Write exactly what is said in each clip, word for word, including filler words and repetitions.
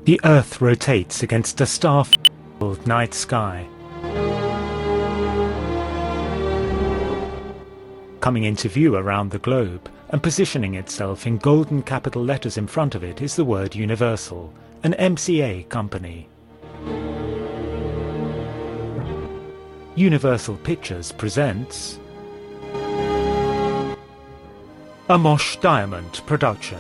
The Earth rotates against a star-filled night sky. Coming into view around the globe and positioning itself in golden capital letters in front of it is the word Universal, an M C A company. Universal Pictures presents a Mosh Diamond production.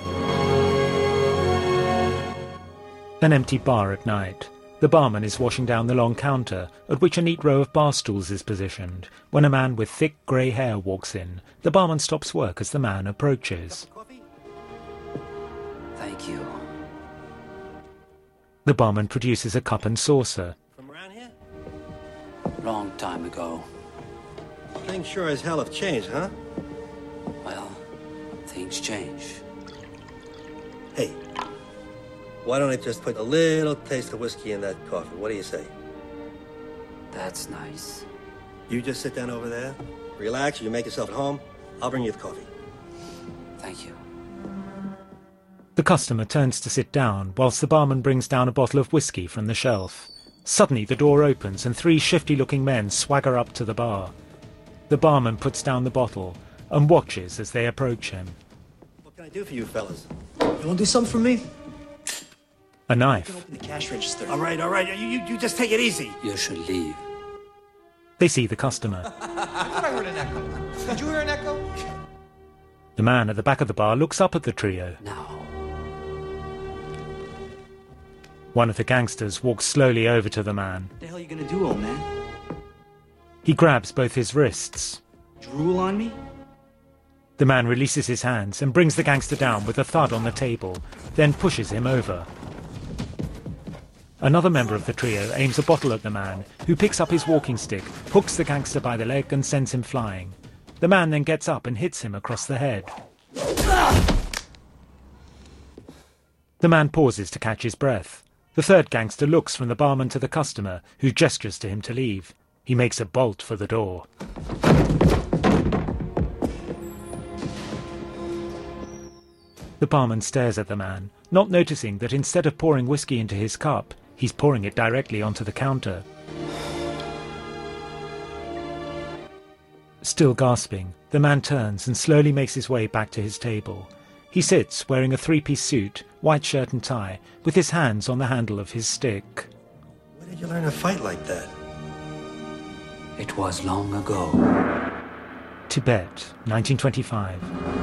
An empty bar at night. The barman is washing down the long counter, at which a neat row of bar stools is positioned. When a man with thick grey hair walks in, the barman stops work as the man approaches. Thank you. The barman produces a cup and saucer. From around here? Long time ago. Things sure as hell have changed, huh? Well, things change. Hey, why don't I just put a little taste of whiskey in that coffee? What do you say? That's nice. You just sit down over there, relax, you make yourself at home. I'll bring you the coffee. Thank you. The customer turns to sit down, whilst the barman brings down a bottle of whiskey from the shelf. Suddenly the door opens and three shifty-looking men swagger up to the bar. The barman puts down the bottle and watches as they approach him. What can I do for you fellas? You want to do something for me? A knife. Open the cash register. All right, all right, you, you, you just take it easy. You should leave. They see the customer. I thought I heard an echo. Did you hear an echo? The man at the back of the bar looks up at the trio. Now. One of the gangsters walks slowly over to the man. What the hell are you gonna do, old man? He grabs both his wrists. Drool on me? The man releases his hands and brings the gangster down with a thud on the table, then pushes him over. Another member of the trio aims a bottle at the man, who picks up his walking stick, hooks the gangster by the leg and sends him flying. The man then gets up and hits him across the head. The man pauses to catch his breath. The third gangster looks from the barman to the customer, who gestures to him to leave. He makes a bolt for the door. The barman stares at the man, not noticing that instead of pouring whiskey into his cup, he's pouring it directly onto the counter. Still gasping, the man turns and slowly makes his way back to his table. He sits wearing a three-piece suit, white shirt and tie, with his hands on the handle of his stick. Where did you learn to fight like that? It was long ago. Tibet, nineteen twenty-five.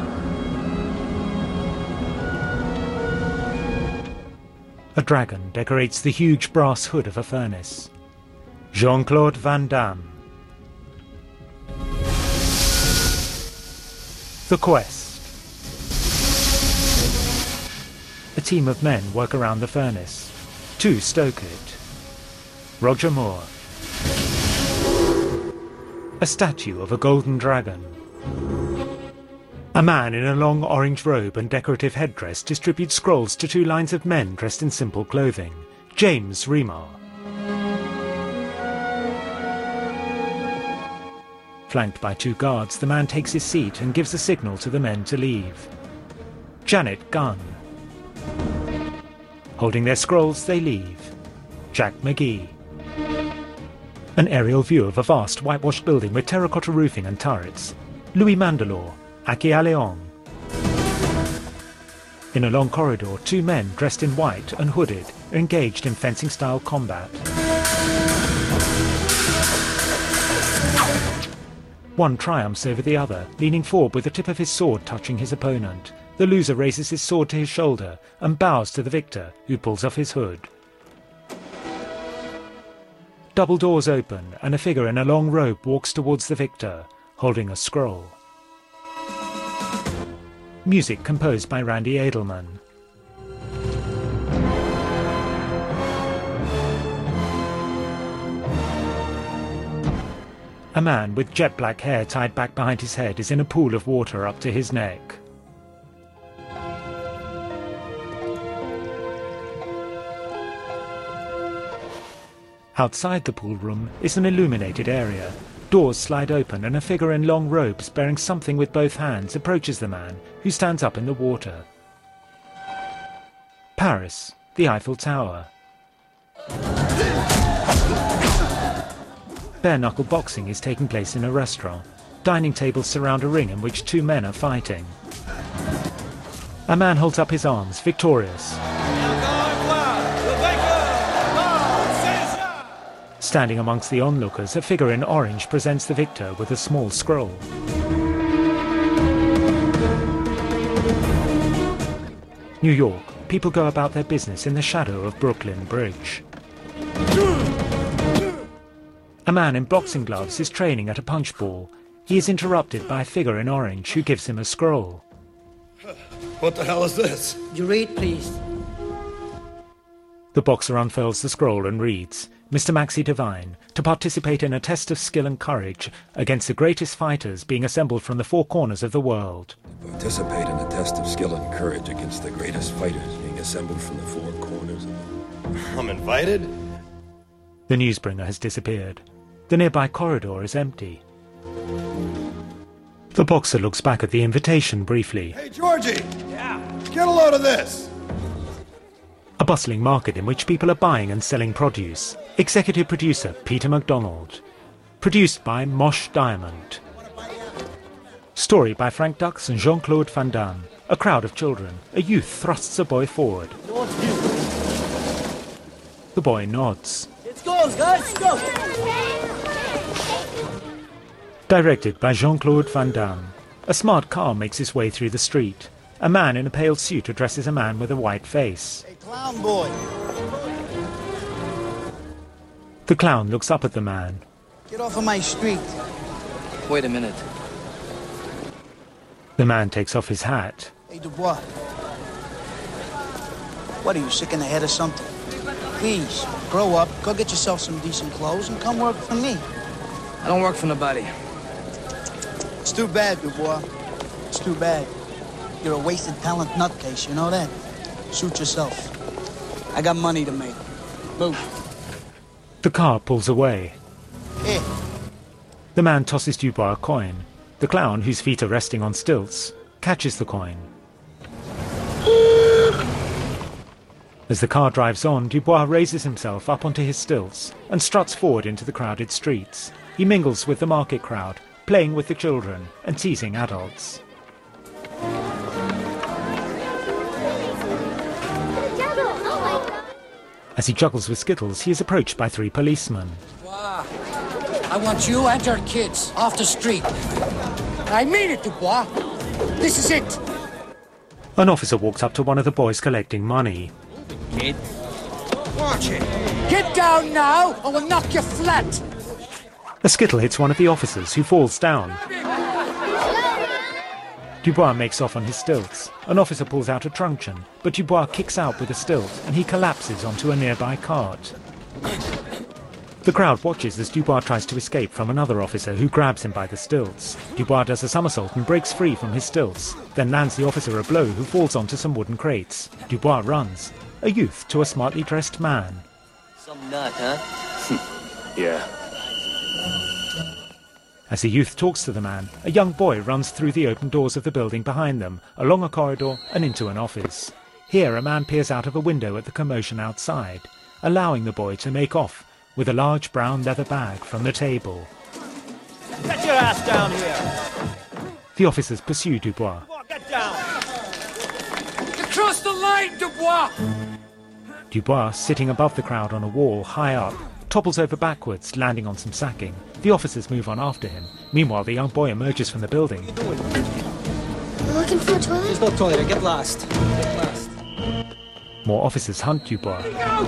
A dragon decorates the huge brass hood of a furnace. Jean-Claude Van Damme. The Quest. A team of men work around the furnace. Two stoke it. Roger Moore. A statue of a golden dragon. A man in a long orange robe and decorative headdress distributes scrolls to two lines of men dressed in simple clothing. James Remar. Flanked by two guards, the man takes his seat and gives a signal to the men to leave. Janet Gunn. Holding their scrolls, they leave. Jack McGee. An aerial view of a vast whitewashed building with terracotta roofing and turrets. Louis Mandalore. Aki Aleong. In a long corridor, two men dressed in white and hooded are engaged in fencing-style combat. One triumphs over the other, leaning forward with the tip of his sword touching his opponent. The loser raises his sword to his shoulder and bows to the victor, who pulls off his hood. Double doors open, and a figure in a long robe walks towards the victor, holding a scroll. Music composed by Randy Edelman. A man with jet black hair tied back behind his head is in a pool of water up to his neck. Outside the pool room is an illuminated area. Doors slide open and a figure in long robes bearing something with both hands approaches the man, who stands up in the water. Paris, the Eiffel Tower. Bare-knuckle boxing is taking place in a restaurant. Dining tables surround a ring in which two men are fighting. A man holds up his arms, victorious. Standing amongst the onlookers, a figure in orange presents the victor with a small scroll. New York. People go about their business in the shadow of Brooklyn Bridge. A man in boxing gloves is training at a punch ball. He is interrupted by a figure in orange who gives him a scroll. What the hell is this? You read, please. The boxer unfurls the scroll and reads, Mister Maxie Devine, to participate in a test of skill and courage against the greatest fighters being assembled from the four corners of the world. Participate in a test of skill and courage against the greatest fighters being assembled from the four corners. I'm invited? The newsbringer has disappeared. The nearby corridor is empty. The boxer looks back at the invitation briefly. Hey, Georgie! Yeah? Get a load of this! A bustling market in which people are buying and selling produce. Executive producer Peter MacDonald. Produced by Mosh Diamond. Story by Frank Dux and Jean-Claude Van Damme. A crowd of children. A youth thrusts a boy forward. The boy nods. Let's go, guys, go! Directed by Jean-Claude Van Damme. A smart car makes its way through the street. A man in a pale suit addresses a man with a white face. Hey, clown boy! The clown looks up at the man. Get off of my street. Wait a minute. The man takes off his hat. Hey, Dubois. What, are you sick in the head or something? Please, grow up, go get yourself some decent clothes, and come work for me. I don't work for nobody. It's too bad, Dubois. It's too bad. You're a wasted talent nutcase, you know that? Suit yourself. I got money to make. Move. The car pulls away. Here. The man tosses Dubois a coin. The clown, whose feet are resting on stilts, catches the coin. As the car drives on, Dubois raises himself up onto his stilts and struts forward into the crowded streets. He mingles with the market crowd, playing with the children and teasing adults. As he juggles with Skittles, he is approached by three policemen. Dubois, I want you and your kids off the street. I mean it, Dubois. This is it. An officer walks up to one of the boys collecting money. Kid. Watch it. Get down now, or we'll knock you flat. A Skittle hits one of the officers, who falls down. Dubois makes off on his stilts. An officer pulls out a truncheon, but Dubois kicks out with a stilt, and he collapses onto a nearby cart. The crowd watches as Dubois tries to escape from another officer who grabs him by the stilts. Dubois does a somersault and breaks free from his stilts, then lands the officer a blow who falls onto some wooden crates. Dubois runs. A youth to a smartly dressed man. Some nut, huh? Yeah. As the youth talks to the man, a young boy runs through the open doors of the building behind them, along a corridor and into an office. Here a man peers out of a window at the commotion outside, allowing the boy to make off with a large brown leather bag from the table. Get your ass down here! The officers pursue Dubois. Get down! You crossed the line, Dubois! Dubois, sitting above the crowd on a wall high up, topples over backwards, landing on some sacking. The officers move on after him. Meanwhile, the young boy emerges from the building. You're looking for a toilet? There's no toilet. Get lost. Get lost. More officers hunt Dubois.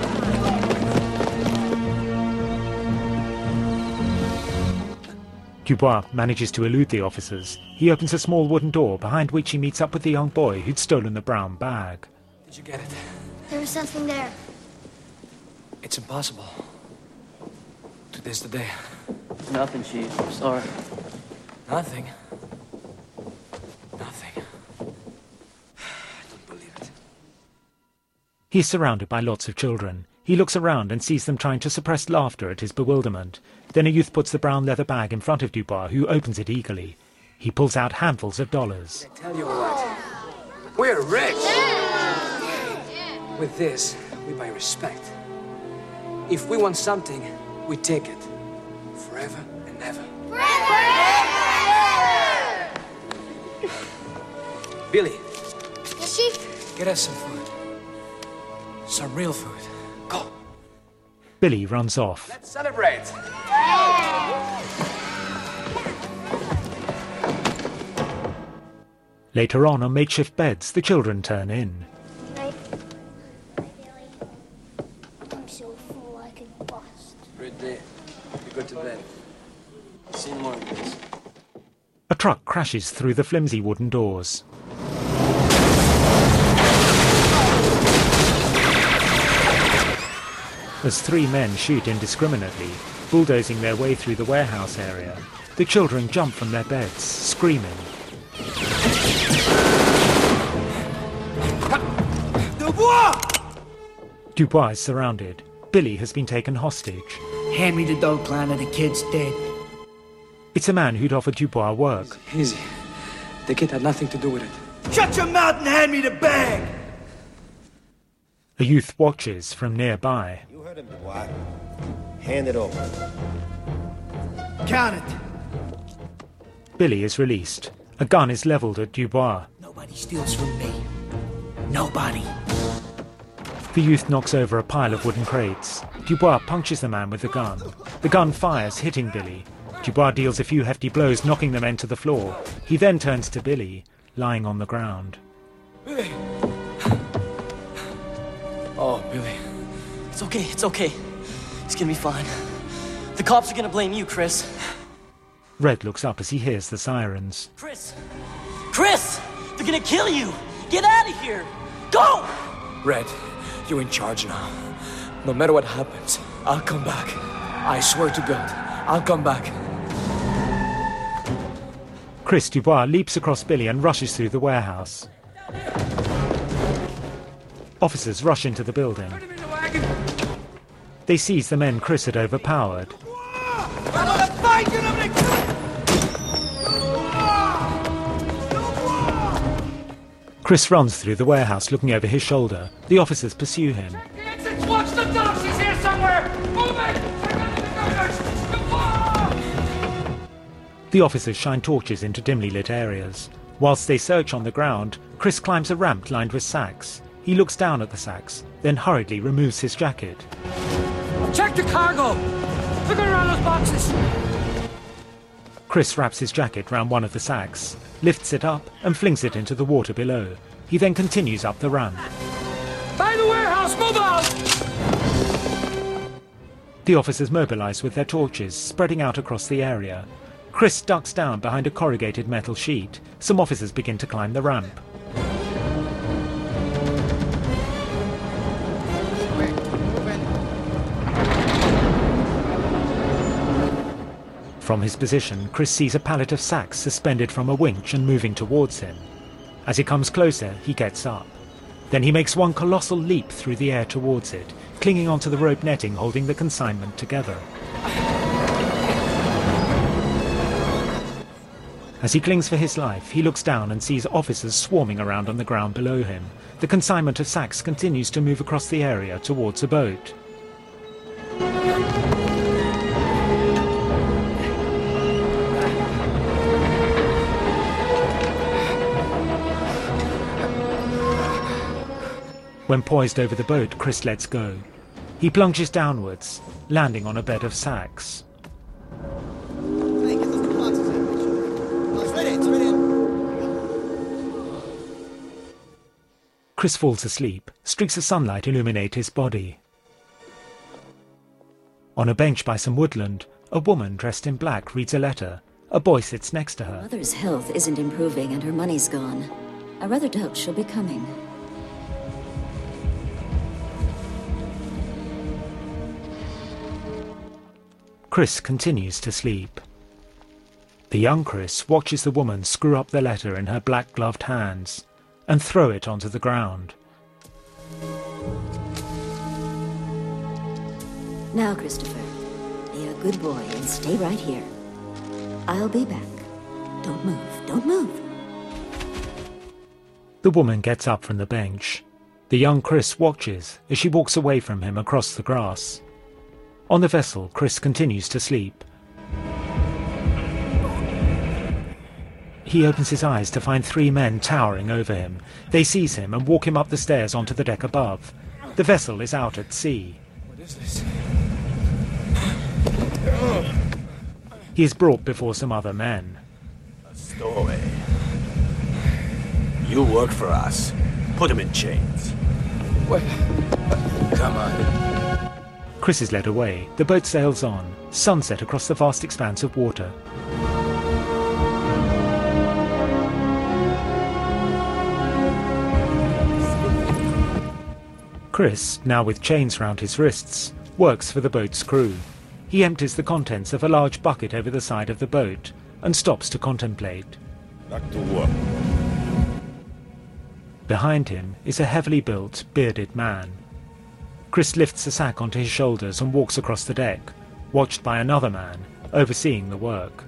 Dubois manages to elude the officers. He opens a small wooden door, behind which he meets up with the young boy who'd stolen the brown bag. Did you get it? There was something there. It's impossible. Today's the day. Nothing, Chief. I'm sorry. Nothing. Nothing. I don't believe it. He's surrounded by lots of children. He looks around and sees them trying to suppress laughter at his bewilderment. Then a youth puts the brown leather bag in front of Dubois, who opens it eagerly. He pulls out handfuls of dollars. I tell you what. We're rich. With this, we buy respect. If we want something, we take it. Forever and ever. Billy. Yes, Chief? Get us some food. Some real food. Go. Billy runs off. Let's celebrate. Later on, on makeshift beds, the children turn in. Right. I'm so full I could bust. Great day. You go to bed. See you in the morning, please. A truck crashes through the flimsy wooden doors. As three men shoot indiscriminately, bulldozing their way through the warehouse area, the children jump from their beds, screaming. Dubois! Dubois is surrounded. Billy has been taken hostage. Hand me the dope plan or the kid's dead. It's a man who'd offered Dubois work. Easy. The kid had nothing to do with it. Shut your mouth and hand me the bag! A youth watches from nearby. You heard him, Dubois. Hand it over. Count it. Billy is released. A gun is levelled at Dubois. Nobody steals from me. Nobody. The youth knocks over a pile of wooden crates. Dubois punctures the man with the gun. The gun fires, hitting Billy. Dubois deals a few hefty blows, knocking the men to the floor. He then turns to Billy, lying on the ground. Oh, Billy. It's okay, it's okay. It's gonna be fine. The cops are gonna blame you, Chris. Red looks up as he hears the sirens. Chris! Chris! They're gonna kill you! Get out of here! Go! Red, you're in charge now. No matter what happens, I'll come back. I swear to God, I'll come back. Chris Dubois leaps across Billy and rushes through the warehouse. Officers rush into the building. They seize the men Chris had overpowered. Chris runs through the warehouse looking over his shoulder. The officers pursue him. Watch the dogs, he's here somewhere! Move it! The officers shine torches into dimly lit areas. Whilst they search on the ground, Chris climbs a ramp lined with sacks. He looks down at the sacks, then hurriedly removes his jacket. Check the cargo! Look around those boxes! Chris wraps his jacket round one of the sacks, lifts it up and flings it into the water below. He then continues up the ramp. By the warehouse, move out! The officers mobilise with their torches, spreading out across the area. Chris ducks down behind a corrugated metal sheet. Some officers begin to climb the ramp. From his position, Chris sees a pallet of sacks suspended from a winch and moving towards him. As he comes closer, he gets up. Then he makes one colossal leap through the air towards it, clinging onto the rope netting holding the consignment together. As he clings for his life, he looks down and sees officers swarming around on the ground below him. The consignment of sacks continues to move across the area towards a boat. When poised over the boat, Chris lets go. He plunges downwards, landing on a bed of sacks. Hey, get those boxes in, Mitchell. Oh, it's right in, it's right in. Chris falls asleep. Streaks of sunlight illuminate his body. On a bench by some woodland, a woman dressed in black reads a letter. A boy sits next to her. Mother's health isn't improving and her money's gone. I rather doubt she'll be coming. Chris continues to sleep. The young Chris watches the woman screw up the letter in her black-gloved hands and throw it onto the ground. Now, Christopher, be a good boy and stay right here. I'll be back. Don't move, don't move. The woman gets up from the bench. The young Chris watches as she walks away from him across the grass. On the vessel, Chris continues to sleep. He opens his eyes to find three men towering over him. They seize him and walk him up the stairs onto the deck above. The vessel is out at sea. What is this? He is brought before some other men. A stowaway. You work for us. Put him in chains. What? Come on. Chris is led away. The boat sails on. Sunset across the vast expanse of water. Chris, now with chains round his wrists, works for the boat's crew. He empties the contents of a large bucket over the side of the boat and stops to contemplate. Back to work. Behind him is a heavily built, bearded man. Chris lifts a sack onto his shoulders and walks across the deck, watched by another man, overseeing the work.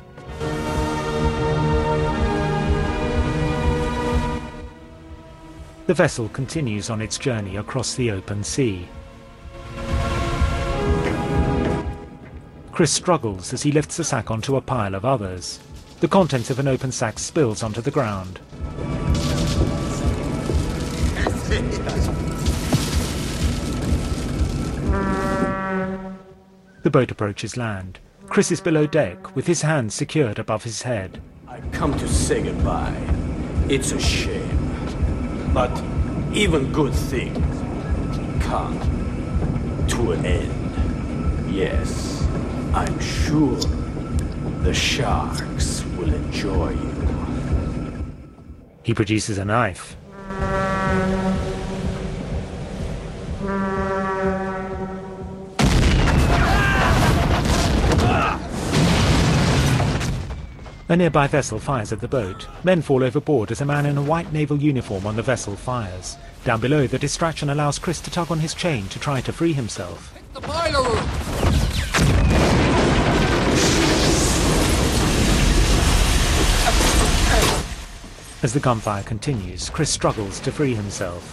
The vessel continues on its journey across the open sea. Chris struggles as he lifts the sack onto a pile of others. The contents of an open sack spills onto the ground. The boat approaches land. Chris is below deck, with his hands secured above his head. I've come to say goodbye. It's a shame. But even good things come to an end. Yes, I'm sure the sharks will enjoy you. He produces a knife. A nearby vessel fires at the boat. Men fall overboard as a man in a white naval uniform on the vessel fires. Down below, the distraction allows Chris to tug on his chain to try to free himself. The boiler room! As the gunfire continues, Chris struggles to free himself.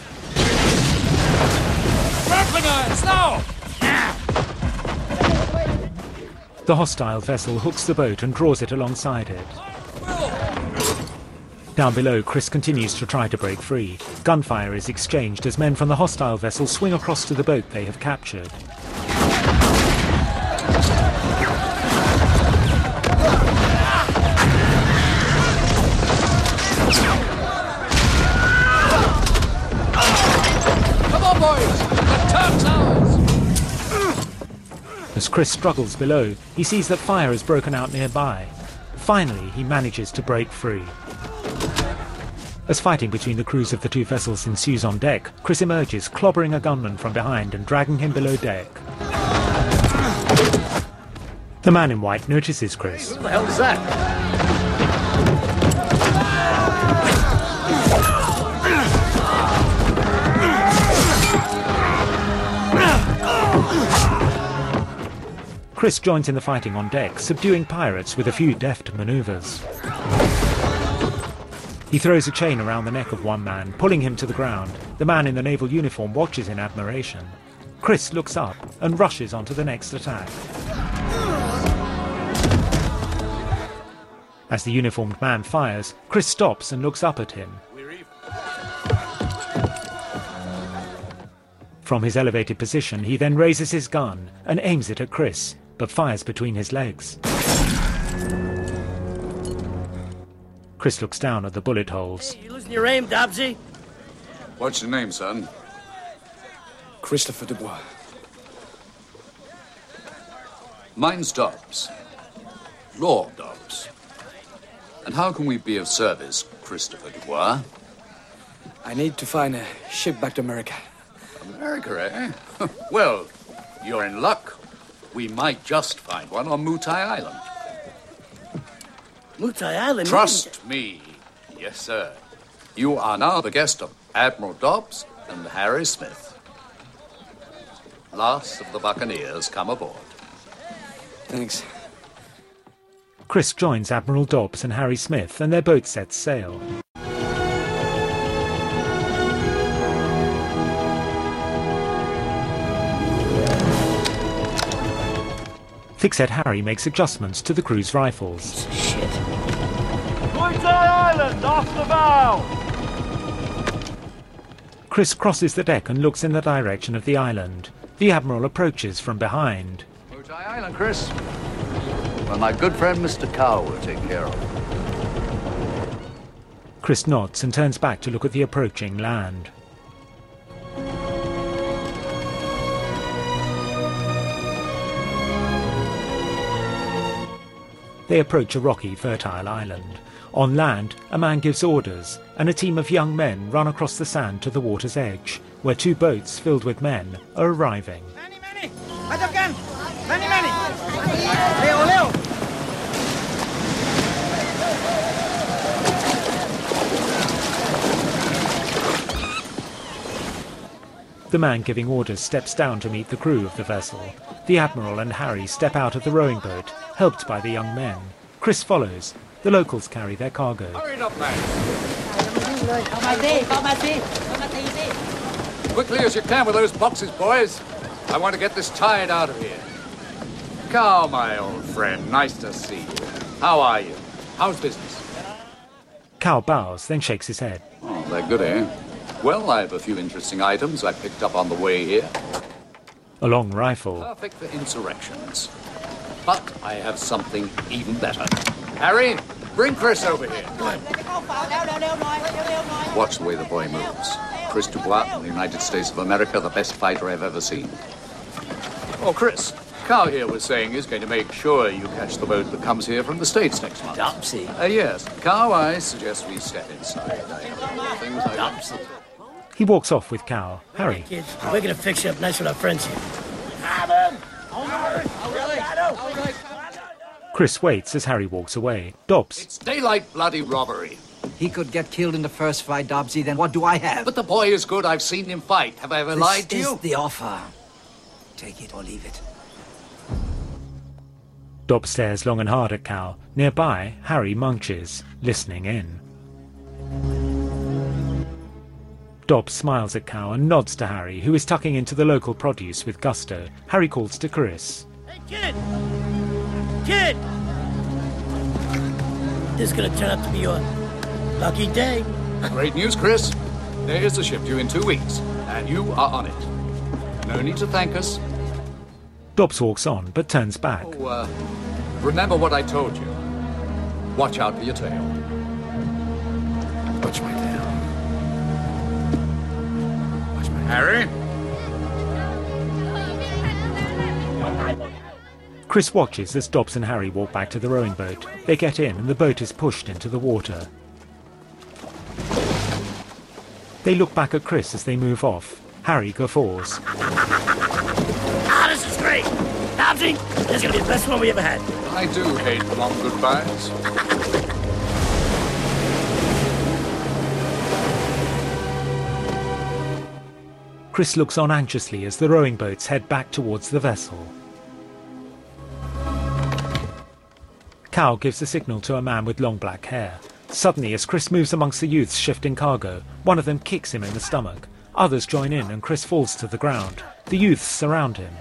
Grappling irons, now! The hostile vessel hooks the boat and draws it alongside it. Down below, Chris continues to try to break free. Gunfire is exchanged as men from the hostile vessel swing across to the boat they have captured. Come on, boys! The turn's ours! As Chris struggles below, he sees that fire has broken out nearby. Finally, he manages to break free. As fighting between the crews of the two vessels ensues on deck, Chris emerges, clobbering a gunman from behind and dragging him below deck. The man in white notices Chris. What the hell is that? Chris joins in the fighting on deck, subduing pirates with a few deft maneuvers. He throws a chain around the neck of one man, pulling him to the ground. The man in the naval uniform watches in admiration. Chris looks up and rushes onto the next attack. As the uniformed man fires, Chris stops and looks up at him. From his elevated position, he then raises his gun and aims it at Chris, but fires between his legs. Chris looks down at the bullet holes. Hey, you losing your aim, Dobbsy? What's your name, son? Christopher Dubois. Mine's Dobbs. Lord Dobbs. And how can we be of service, Christopher Dubois? I need to find a ship back to America. America, eh? Well, you're in luck. We might just find one on Mutai Island. Mutai Island? Trust me. Yes, sir. You are now the guest of Admiral Dobbs and Harry Smith. Last of the Buccaneers come aboard. Thanks. Chris joins Admiral Dobbs and Harry Smith, and their boat sets sail. Thickset Harry makes adjustments to the crew's rifles. Shit. Buoy Island, off the bow! Chris crosses the deck and looks in the direction of the island. The Admiral approaches from behind. Buoy Island, Chris. Well, my good friend Mister Cow will take care of it. Chris nods and turns back to look at the approaching land. They approach a rocky, fertile island. On land, a man gives orders, and a team of young men run across the sand to the water's edge, where two boats filled with men are arriving. Many, many! Matakan! Many, many! Leo, Leo! The man giving orders steps down to meet the crew of the vessel. The Admiral and Harry step out of the rowing boat, helped by the young men. Chris follows. The locals carry their cargo. Hurry up, man. Quickly as you can with those boxes, boys. I want to get this tide out of here. Cow, my old friend, nice to see you. How are you? How's business? Cow bows, then shakes his head. Oh, they're good, eh? Well, I have a few interesting items I picked up on the way here. A long rifle. Perfect for insurrections. But I have something even better. Harry, bring Chris over here. Watch the way the boy moves. Chris Dubois from the United States of America, the best fighter I've ever seen. Oh, Chris, Cow here was saying he's going to make sure you catch the boat that comes here from the States next month. Dopsy. Uh, yes. Cow, I suggest we step inside. I have things I Dopsy. He walks off with Cow. Harry. Kids, we're gonna fix you up nice with our friends here. Chris waits as Harry walks away. Dobbs. It's daylight bloody robbery. He could get killed in the first fight, Dobbsy, then what do I have? But the boy is good. I've seen him fight. Have I ever this lied to is you? the offer. Take it or leave it. Dobbs stares long and hard at Cow. Nearby, Harry munches, listening in. Dobbs smiles at Cow and nods to Harry, who is tucking into the local produce with gusto. Harry calls to Chris. Hey, kid! Kid! This is gonna turn out to be your lucky day. Great news, Chris. There is a ship due in two weeks, and you are on it. No need to thank us. Dobbs walks on, but turns back. Oh, uh, remember what I told you. Watch out for your tail. Watch my tail. Watch my Harry? Chris watches as Dobbs and Harry walk back to the rowing boat. They get in and the boat is pushed into the water. They look back at Chris as they move off. Harry guffaws. Ah, this is great! Dobbsy, this is gonna be the best one we ever had. I do hate long goodbyes. Chris looks on anxiously as the rowing boats head back towards the vessel. Cow gives the signal to a man with long black hair. Suddenly, as Chris moves amongst the youths shifting cargo, one of them kicks him in the stomach. Others join in and Chris falls to the ground. The youths surround him.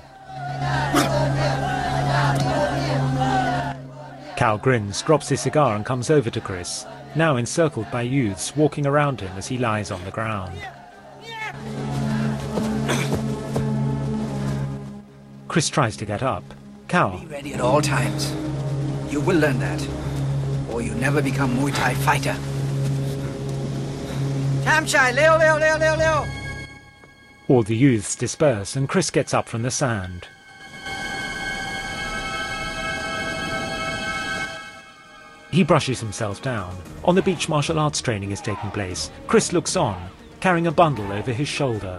Cow grins, drops his cigar and comes over to Chris, now encircled by youths walking around him as he lies on the ground. Chris tries to get up. Cow. Be ready at all times. You will learn that, or you never become Muay Thai fighter. Tamchai, Leo, Leo, Leo, Leo, Leo. All the youths disperse and Chris gets up from the sand. He brushes himself down. On the beach, martial arts training is taking place. Chris looks on, carrying a bundle over his shoulder.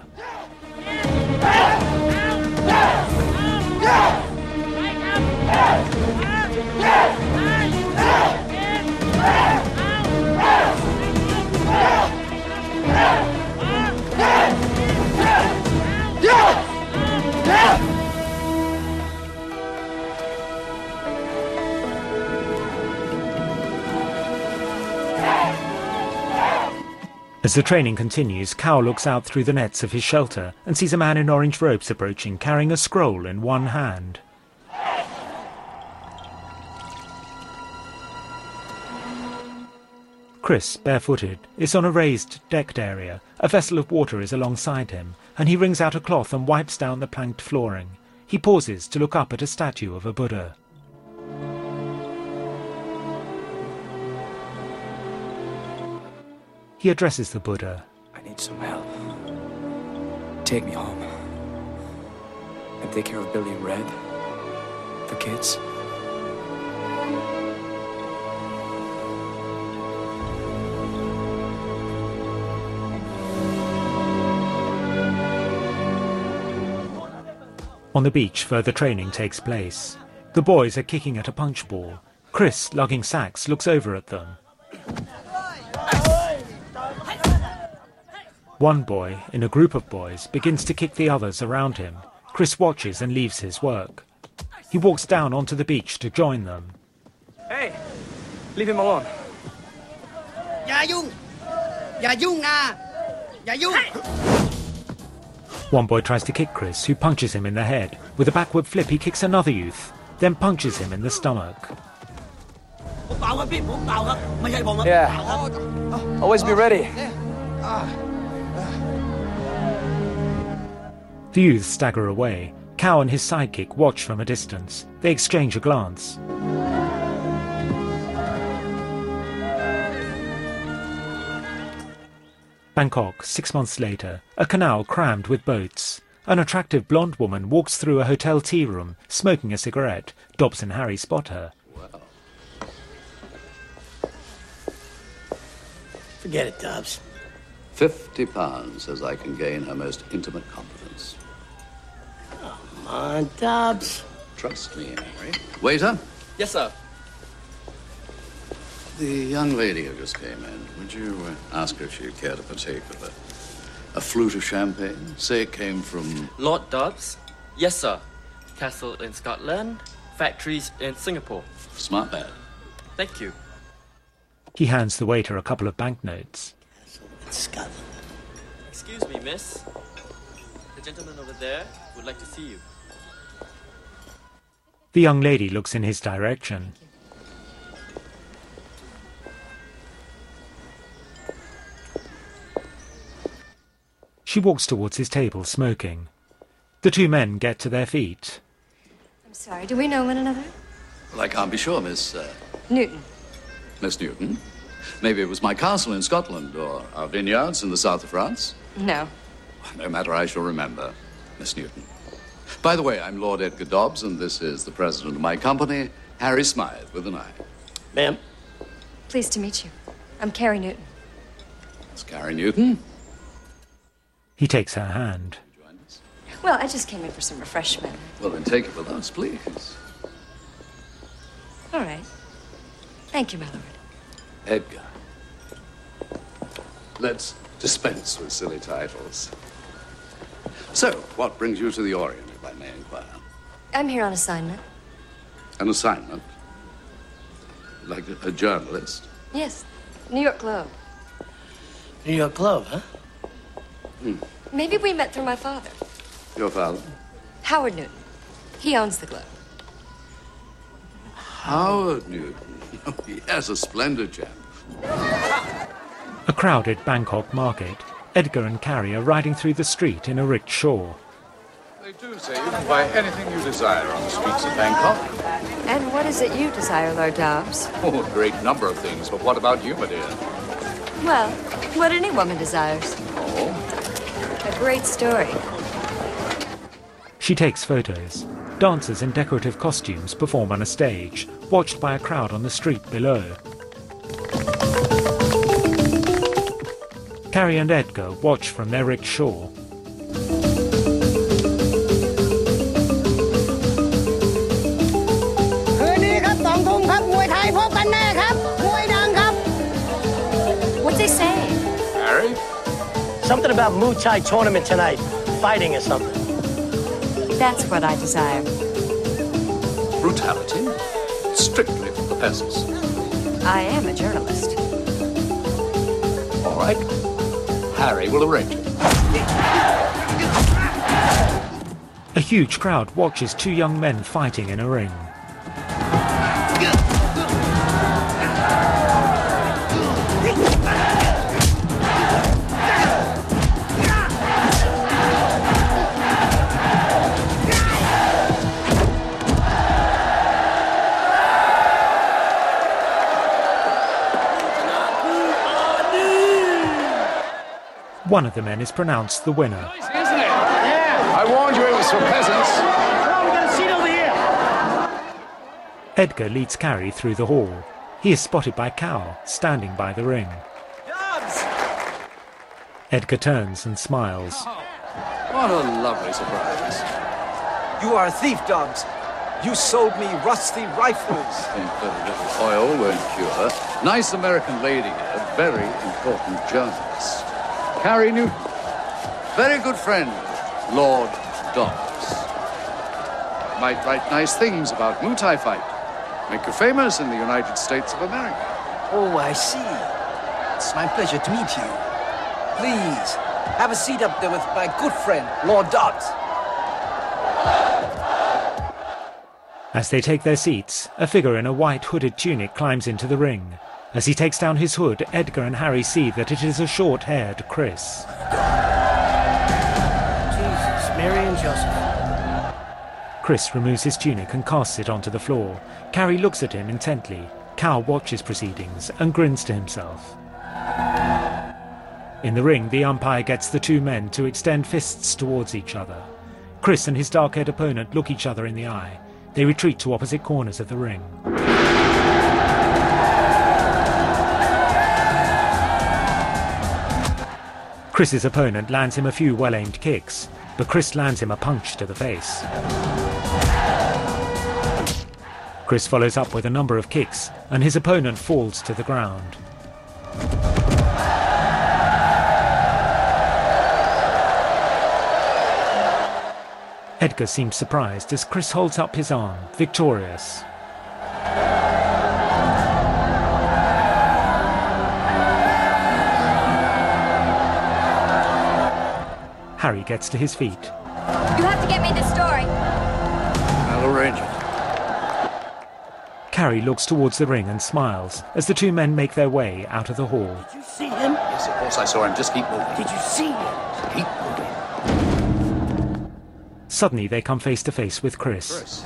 As the training continues, Cow looks out through the nets of his shelter and sees a man in orange robes approaching, carrying a scroll in one hand. Chris, barefooted, is on a raised, decked area. A vessel of water is alongside him, and he wrings out a cloth and wipes down the planked flooring. He pauses to look up at a statue of a Buddha. He addresses the Buddha. I need some help. Take me home. And take care of Billy and Red. The kids. On the beach, further training takes place. The boys are kicking at a punch ball. Chris, lugging sacks, looks over at them. One boy, in a group of boys, begins to kick the others around him. Chris watches and leaves his work. He walks down onto the beach to join them. Hey! Leave him alone. One boy tries to kick Chris, who punches him in the head. With a backward flip, he kicks another youth, then punches him in the stomach. Yeah. Always be ready. The youths stagger away. Cow and his sidekick watch from a distance. They exchange a glance. Bangkok, six months later, a canal crammed with boats. An attractive blonde woman walks through a hotel tea room, smoking a cigarette. Dobbs and Harry spot her. Wow. Forget it, Dobbs. Fifty pounds says I can gain her most intimate confidence. Come on, Dobbs. Trust me, Henry. Waiter? Yes, sir. The young lady who just came in, would you uh, ask her if she'd care to partake of a, a flute of champagne? Say it came from... Lord Dobbs? Yes, sir. Castle in Scotland, factories in Singapore. Smart lad. Thank you. He hands the waiter a couple of banknotes. Castle in Scotland. Excuse me, miss. The gentleman over there would like to see you. The young lady looks in his direction. She walks towards his table, smoking. The two men get to their feet. I'm sorry, do we know one another? Well, I can't be sure, Miss... Uh, Newton. Miss Newton. Maybe it was my castle in Scotland, or our vineyards in the south of France. No. No matter, I shall remember, Miss Newton. By the way, I'm Lord Edgar Dobbs, and this is the president of my company, Harry Smythe, with an I. Ma'am. Pleased to meet you. I'm Carrie Newton. It's Carrie Newton. He takes her hand. Well, I just came in for some refreshment. Well, then take it with us, please. All right. Thank you, my lord. Edgar. Let's dispense with silly titles. So, what brings you to the Orient, if I may inquire? I'm here on assignment. An assignment? Like a, a journalist? Yes. New York Globe. New York Globe, huh? Hmm. Maybe we met through my father. Your father? Howard Newton. He owns the Globe. Howard Newton. Oh, yes, a splendid chap. A crowded Bangkok market. Edgar and Carrie are riding through the street in a rickshaw. They do say you can buy anything you desire on the streets of Bangkok. And what is it you desire, Lord Dobbs? Oh, a great number of things, but what about you, my dear? Well, what any woman desires. Oh? A great story. She takes photos. Dancers in decorative costumes perform on a stage, watched by a crowd on the street below. Carrie and Edgar watch from their rickshaw. What's they saying? Harry? Something about Muay Thai tournament tonight. Fighting or something. That's what I desire. Brutality? Strictly for the peasants. I am a journalist. All right. Harry will arrange it. A huge crowd watches two young men fighting in a ring. One of the men is pronounced the winner. Isn't it? Yeah. I warned you it was for peasants. Come on, we got a seat over here. Edgar leads Carrie through the hall. He is spotted by Cal, standing by the ring. Dobbs! Edgar turns and smiles. Oh, what a lovely surprise. You are a thief, Dobbs. You sold me rusty rifles. Think that a little oil won't cure. Nice American lady, a very important journalist. Carrie Newton, very good friend of Lord Dobbs. Might write nice things about Muay Thai fight. Make you famous in the United States of America. Oh, I see. It's my pleasure to meet you. Please, have a seat up there with my good friend, Lord Dobbs. As they take their seats, a figure in a white hooded tunic climbs into the ring. As he takes down his hood, Edgar and Harry see that it is a short-haired Chris. Jesus, Mary and Joseph. Chris removes his tunic and casts it onto the floor. Carrie looks at him intently. Cal watches proceedings and grins to himself. In the ring, the umpire gets the two men to extend fists towards each other. Chris and his dark-haired opponent look each other in the eye. They retreat to opposite corners of the ring. Chris's opponent lands him a few well-aimed kicks, but Chris lands him a punch to the face. Chris follows up with a number of kicks, and his opponent falls to the ground. Edgar seems surprised as Chris holds up his arm, victorious. Harry gets to his feet. You have to get me the story. I'll arrange it. Carrie looks towards the ring and smiles as the two men make their way out of the hall. Did you see him? Yes, of course I saw him. Just keep moving. Did you see him? Keep moving. Suddenly they come face to face with Chris. Chris.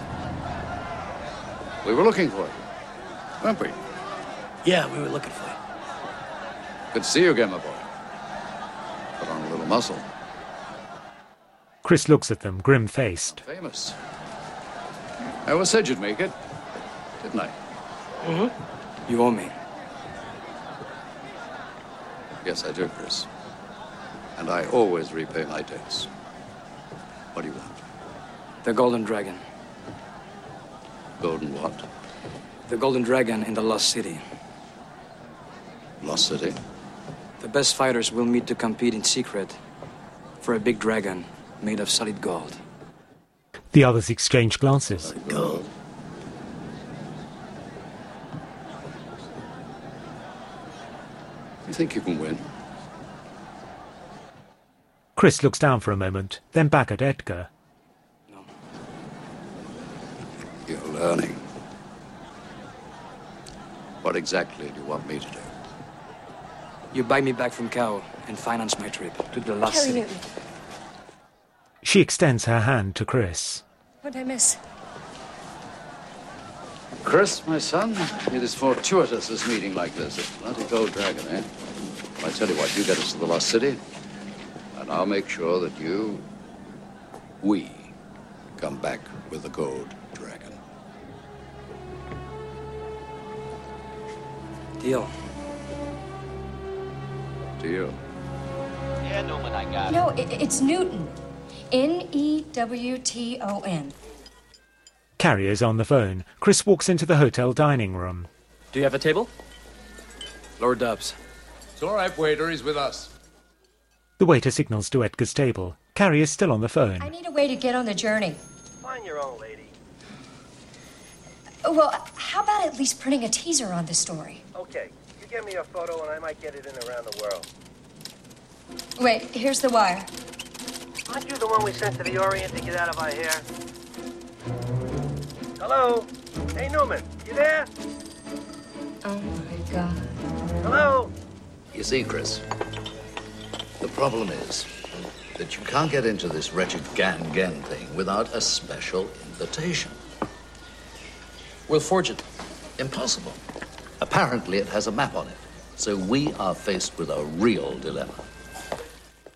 We were looking for you, weren't we? Yeah, we were looking for you. Good to see you again, my boy. Put on a little muscle. Chris looks at them, grim-faced. Famous. I always said you'd make it, didn't I? Mm-hmm. You owe me. Yes, I do, Chris. And I always repay my debts. What do you want? The Golden Dragon. Golden what? The Golden Dragon in the Lost City. Lost City? The best fighters will meet to compete in secret for a big dragon made of solid gold. The others exchange glances. Gold. You think you can win? Chris looks down for a moment, then back at Edgar. No. You're learning. What exactly do you want me to do? You buy me back from Cal and finance my trip to the Lost Carrie City. Newton. She extends her hand to Chris. What'd I miss? Chris, my son, it is fortuitous this meeting like this. A bloody gold dragon, eh? Well, I tell you what, you get us to the Lost City, and I'll make sure that you, we, come back with the gold dragon. Deal. Deal. Yeah, Newman, I got it. No, it, it's Newton. N E W T O N. Carrie is on the phone. Chris walks into the hotel dining room. Do you have a table? Lord Dobbs. It's all right, waiter, he's with us. The waiter signals to Edgar's table. Carrie is still on the phone. I need a way to get on the journey. Find your own, lady. Well, how about at least printing a teaser on the story? Okay, you get me a photo and I might get it in around the world. Wait, here's the wire. Aren't you the one we sent to the Orient to get out of our hair? Hello? Hey, Newman, you there? Oh, my God. Hello? You see, Chris, the problem is that you can't get into this wretched Gan-Gen thing without a special invitation. We'll forge it. Impossible. Apparently, it has a map on it. So we are faced with a real dilemma.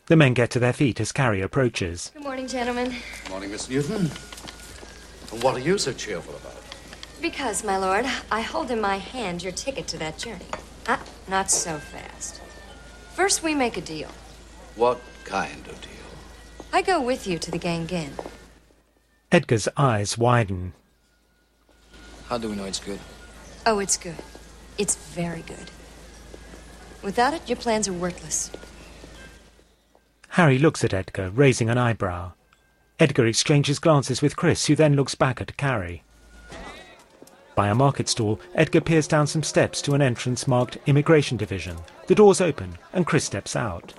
The men get to their feet as Carrie approaches. Good morning, gentlemen. Morning, Miss Newton. And what are you so cheerful about? Because, my lord, I hold in my hand your ticket to that journey. Ah, not so fast. First, we make a deal. What kind of deal? I go with you to the Gangen. Edgar's eyes widen. How do we know it's good? Oh, it's good. It's very good. Without it, your plans are worthless. Harry looks at Edgar, raising an eyebrow. Edgar exchanges glances with Chris, who then looks back at Carrie. By a market stall, Edgar peers down some steps to an entrance marked Immigration Division. The doors open, and Chris steps out.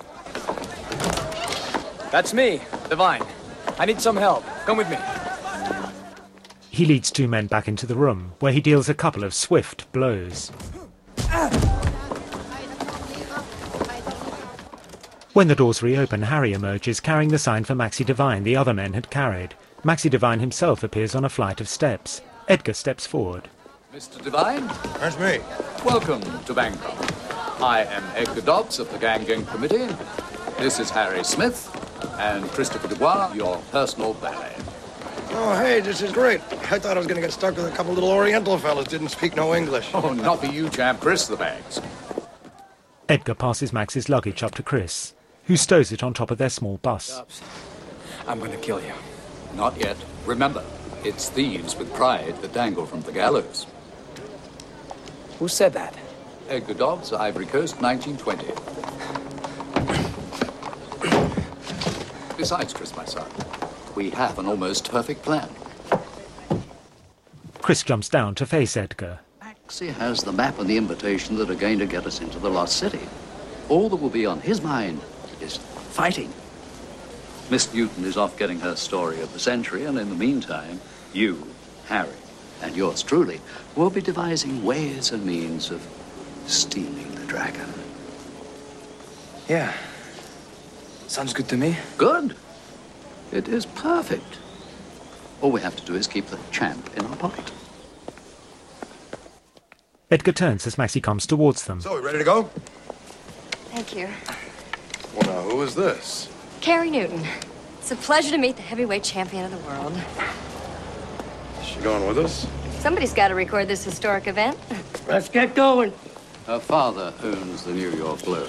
That's me, Divine. I need some help. Come with me. He leads two men back into the room, where he deals a couple of swift blows. When the doors reopen, Harry emerges, carrying the sign for Maxi Divine the other men had carried. Maxi Divine himself appears on a flight of steps. Edgar steps forward. Mister Divine? That's me. Welcome to Bangkok. I am Edgar Dobbs of the Gangen Committee. This is Harry Smith and Christopher Dubois, your personal valet. Oh, hey, this is great. I thought I was going to get stuck with a couple little Oriental fellas didn't speak no English. Oh, not for you, champ. Chris, the bags. Edgar passes Max's luggage up to Chris, who stows it on top of their small bus. I'm going to kill you. Not yet. Remember, it's thieves with pride that dangle from the gallows. Who said that? Edgar Dobbs, Ivory Coast, nineteen twenty. Besides, Chris, my son, we have an almost perfect plan. Chris jumps down to face Edgar. Maxie has the map and the invitation that are going to get us into the Lost City. All that will be on his mind is fighting. Miss Newton is off getting her story of the century, and in the meantime, you, Harry, and yours truly will be devising ways and means of stealing the dragon. Yeah. Sounds good to me. Good. It is perfect. All we have to do is keep the champ in our pocket. Edgar turns as Maxie comes towards them. So, we ready to go? Thank you. Well, now, who is this? Carrie Newton. It's a pleasure to meet the heavyweight champion of the world. Is she going with us? Somebody's got to record this historic event. Let's get going. Her father owns the New York Globe.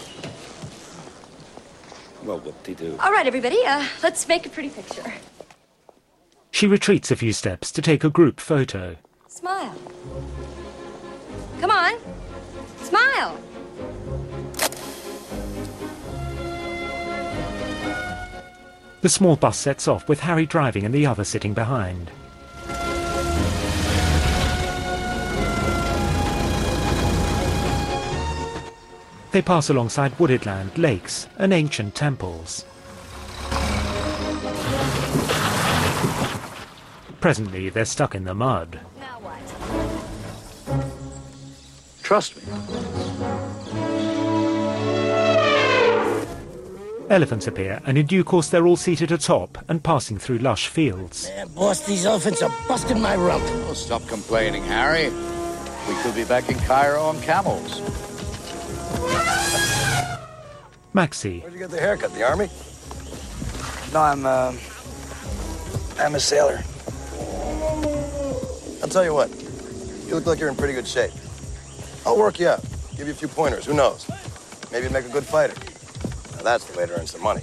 Well, whoop-de-doo. All right, everybody, uh, let's make a pretty picture. She retreats a few steps to take a group photo. Smile. Come on. Smile. The small bus sets off, with Harry driving and the other sitting behind. They pass alongside wooded land, lakes, and ancient temples. Presently, they're stuck in the mud. Now what? Trust me. Elephants appear, and in due course they're all seated atop and passing through lush fields. Yeah, boss, these elephants are busting my rump. Oh, stop complaining, Harry. We could be back in Cairo on camels. Maxie. Where'd you get the haircut? The army? No, I'm, uh, I'm a sailor. I'll tell you what. You look like you're in pretty good shape. I'll work you up. Give you a few pointers. Who knows? Maybe you'd make a good fighter. Now that's the way to earn some money.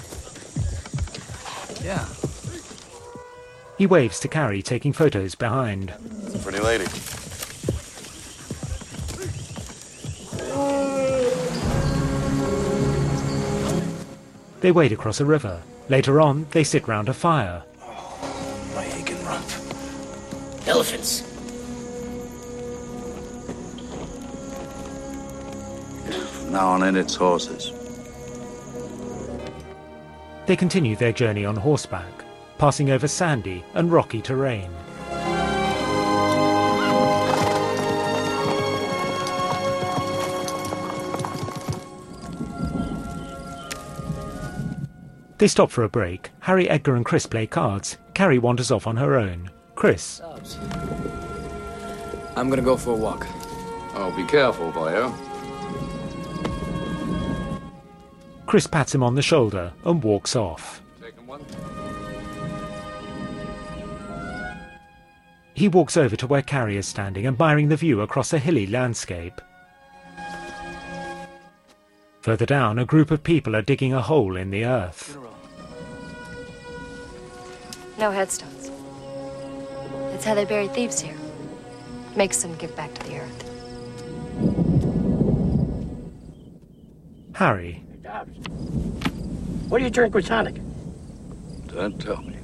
Yeah. He waves to Carrie, taking photos behind. It's a pretty lady. They wade across a river. Later on, they sit round a fire. Oh, my aching rump. Elephants. From now on in, it's horses. They continue their journey on horseback, passing over sandy and rocky terrain. They stop for a break. Harry, Edgar and Chris play cards. Carrie wanders off on her own. Chris. I'm gonna go for a walk. Oh, be careful, boyo. Chris pats him on the shoulder and walks off. Taken one. He walks over to where Carrie is standing, admiring the view across a hilly landscape. Further down, a group of people are digging a hole in the earth. No headstones. It's how they bury thieves here. Makes them give back to the earth. Harry. What do you drink with tonic? Don't tell me.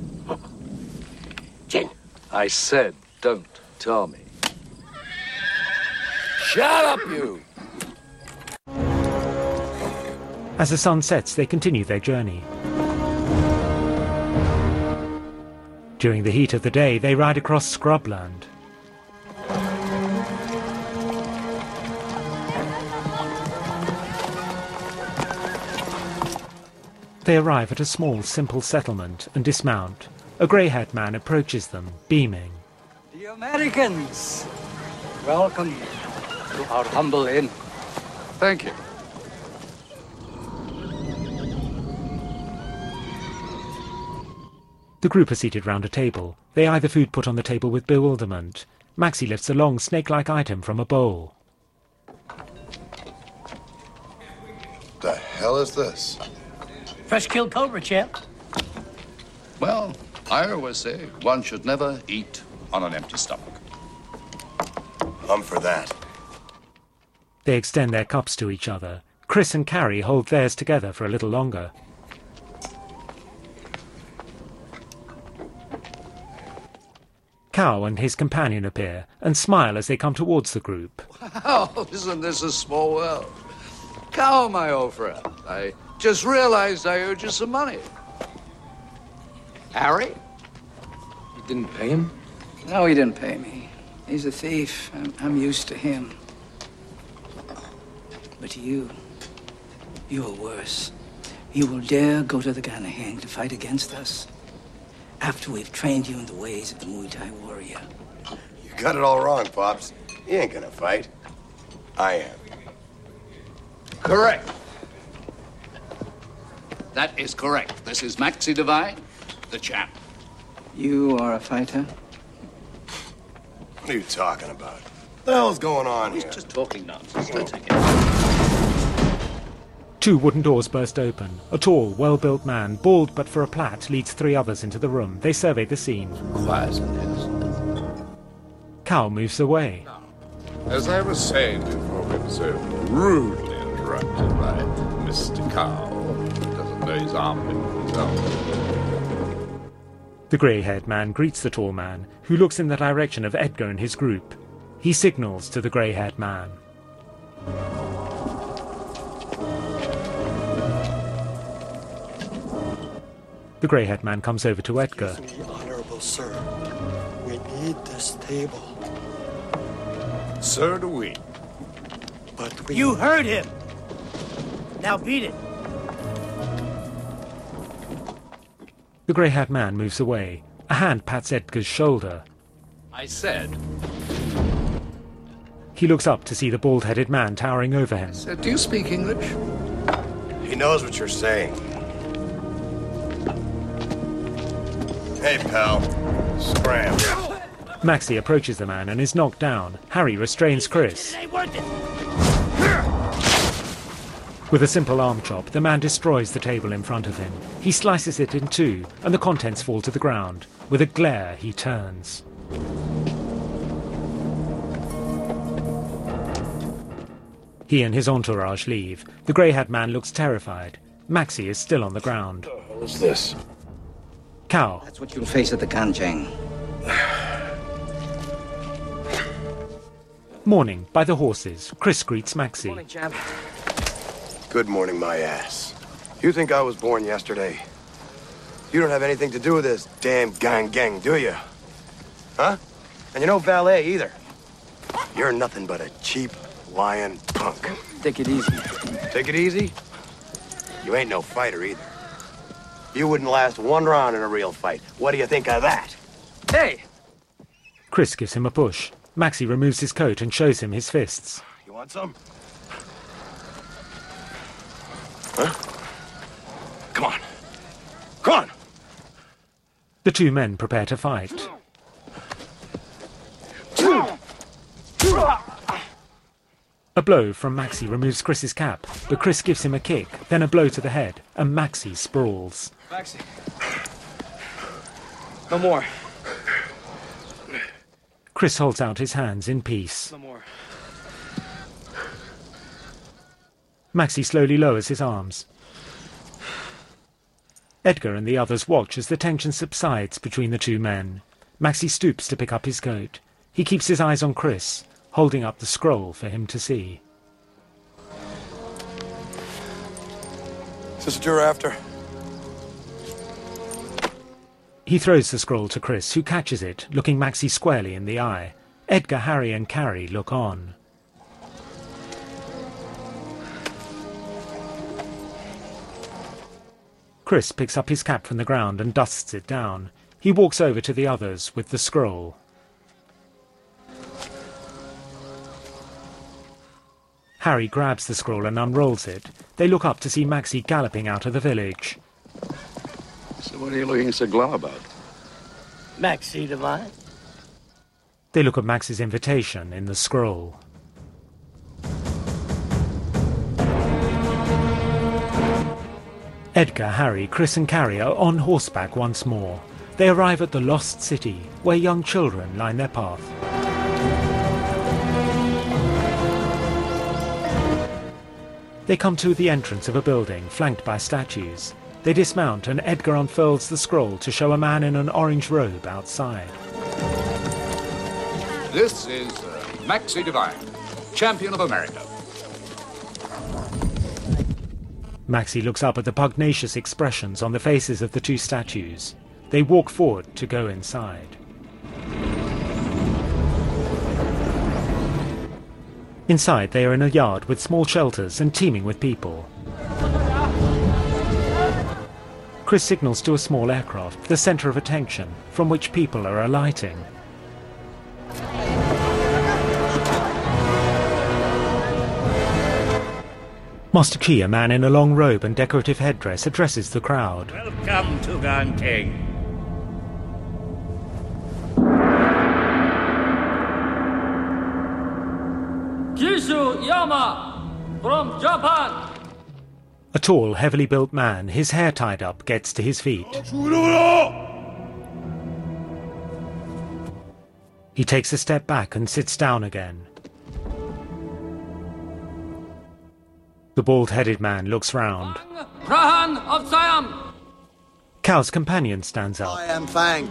Gin. I said, don't tell me. Shut up, you! As the sun sets, they continue their journey. During the heat of the day, they ride across scrubland. They arrive at a small, simple settlement and dismount. A grey-haired man approaches them, beaming. The Americans! Welcome to our humble inn. Thank you. The group are seated round a table. They eye the food put on the table with bewilderment. Maxie lifts a long, snake-like item from a bowl. The hell is this? Fresh killed cobra, champ. Well, I always say one should never eat on an empty stomach. I'm for that. They extend their cups to each other. Chris and Carrie hold theirs together for a little longer. Cow and his companion appear and smile as they come towards the group. Wow, isn't this a small world? Cow, my old friend, I just realized I owed you some money. Harry? You didn't pay him? No, he didn't pay me. He's a thief. I'm, I'm used to him. But you, you are worse. You will dare go to the Ganahang to fight against us after we've trained you in the ways of the Muay Thai warrior. You got it all wrong, Pops. He ain't gonna fight. I am. Correct. That is correct. This is Maxie Devine, the champ. You are a fighter? What are you talking about? What the hell's going on He's here? just talking nonsense. Don't take it. Two wooden doors burst open. A tall, well-built man, bald but for a plait, leads three others into the room. They survey the scene. Quiet and innocent. Cow moves away. As I was saying before we were so rudely interrupted by Mister Cow, who doesn't know he's armed with his own. The grey-haired man greets the tall man, who looks in the direction of Edgar and his group. He signals to the grey-haired man. The grey-haired man comes over to Edgar. Excuse me, honorable sir. We need this table. So do we. But we... You heard him. Now beat it. The grey-haired man moves away. A hand pats Edgar's shoulder. I said. He looks up to see the bald-headed man towering over him. So do you speak English? He knows what you're saying. Hey, pal. Scram. Maxie approaches the man and is knocked down. Harry restrains Chris. It ain't worth it. With a simple arm chop, the man destroys the table in front of him. He slices it in two, and the contents fall to the ground. With a glare, he turns. He and his entourage leave. The grey-haired man looks terrified. Maxie is still on the ground. What the hell is this? Cow. That's what you'll face at the Ganahang. Morning, by the horses. Chris greets Maxie. Morning, champ. Good morning, my ass. You think I was born yesterday? You don't have anything to do with this damn gang gang, do you? Huh? And you're no valet either. You're nothing but a cheap, lying punk. Take it easy. Take it easy? You ain't no fighter either. You wouldn't last one round in a real fight. What do you think of that? Hey! Chris gives him a push. Maxie removes his coat and shows him his fists. You want some? Huh? Come on. Come on! The two men prepare to fight. A blow from Maxi removes Chris's cap, but Chris gives him a kick, then a blow to the head, and Maxi sprawls. Maxi. No more. Chris holds out his hands in peace. No more. Maxi slowly lowers his arms. Edgar and the others watch as the tension subsides between the two men. Maxi stoops to pick up his coat. He keeps his eyes on Chris, holding up the scroll for him to see. Is this what you're after? He throws the scroll to Chris, who catches it, looking Maxi squarely in the eye. Edgar, Harry and Carrie look on. Chris picks up his cap from the ground and dusts it down. He walks over to the others with the scroll. Harry grabs the scroll and unrolls it. They look up to see Maxi galloping out of the village. So what are you looking so glum about? Maxi Divine? They look at Maxi's invitation in the scroll. Edgar, Harry, Chris and Carrie are on horseback once more. They arrive at the Lost City, where young children line their path. They come to the entrance of a building flanked by statues. They dismount and Edgar unfurls the scroll to show a man in an orange robe outside. This is uh, Maxi Divine, champion of America. Maxi looks up at the pugnacious expressions on the faces of the two statues. They walk forward to go inside. Inside, they are in a yard with small shelters and teeming with people. Chris signals to a small aircraft, the center of attention, from which people are alighting. Master Chi, a man in a long robe and decorative headdress, addresses the crowd. Welcome to Ganting. Kishu Yama from Japan. A tall, heavily built man, his hair tied up, gets to his feet. He takes a step back and sits down again. The bald-headed man looks round. Prahan of Siam. Cao's companion stands up. I am Fang.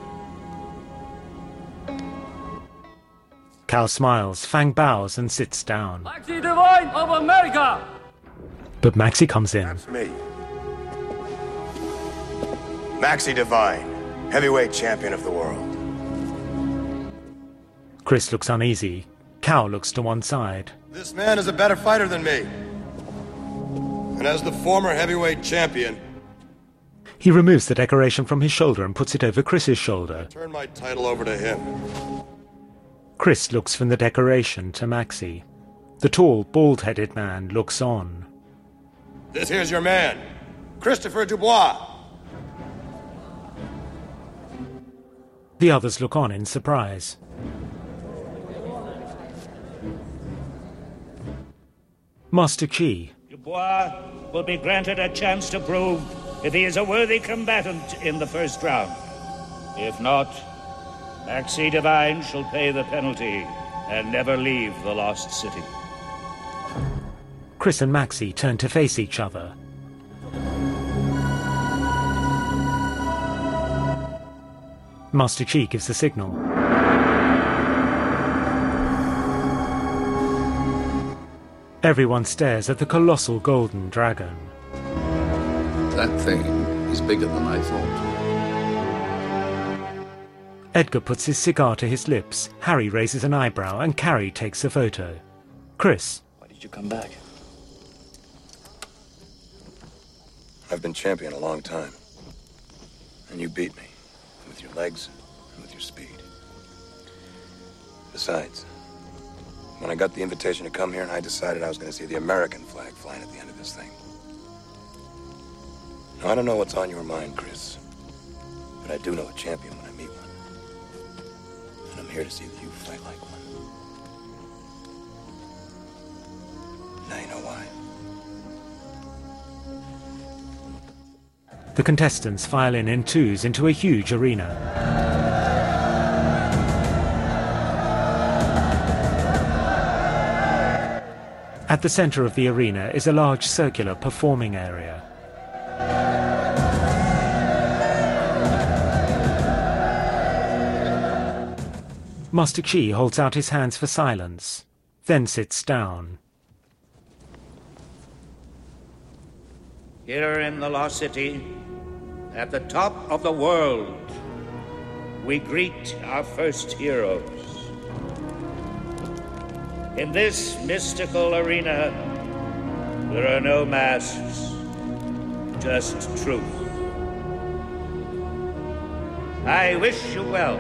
Cao smiles, Fang bows and sits down. Maxi Divine of America. But Maxi comes in. That's me. Maxi Divine, heavyweight champion of the world. Chris looks uneasy. Cao looks to one side. This man is a better fighter than me. And as the former heavyweight champion, he removes the decoration from his shoulder and puts it over Chris's shoulder. Turn my title over to him. Chris looks from the decoration to Maxi. The tall, bald-headed man looks on. This here's your man, Christopher Dubois. The others look on in surprise. Master Chi. Dubois will be granted a chance to prove if he is a worthy combatant in the first round. If not, Maxi Divine shall pay the penalty and never leave the Lost City. Chris and Maxi turn to face each other. Master Chi gives the signal. Everyone stares at the colossal golden dragon. That thing is bigger than I thought. Edgar puts his cigar to his lips, Harry raises an eyebrow, and Carrie takes a photo. Chris. Why did you come back? I've been champion a long time. And you beat me. With your legs and with your speed. Besides, when I got the invitation to come here and I decided I was going to see the American flag flying at the end of this thing. I don't know what's on your mind, Chris, but I do know a champion when I meet one. And I'm here to see that you fight like one. Now you know why. The contestants file in in twos into a huge arena. At the center of the arena is a large circular performing area. Master Chi holds out his hands for silence, then sits down. Here in the Lost City, at the top of the world, we greet our first heroes. In this mystical arena, there are no masks, just truth. I wish you well.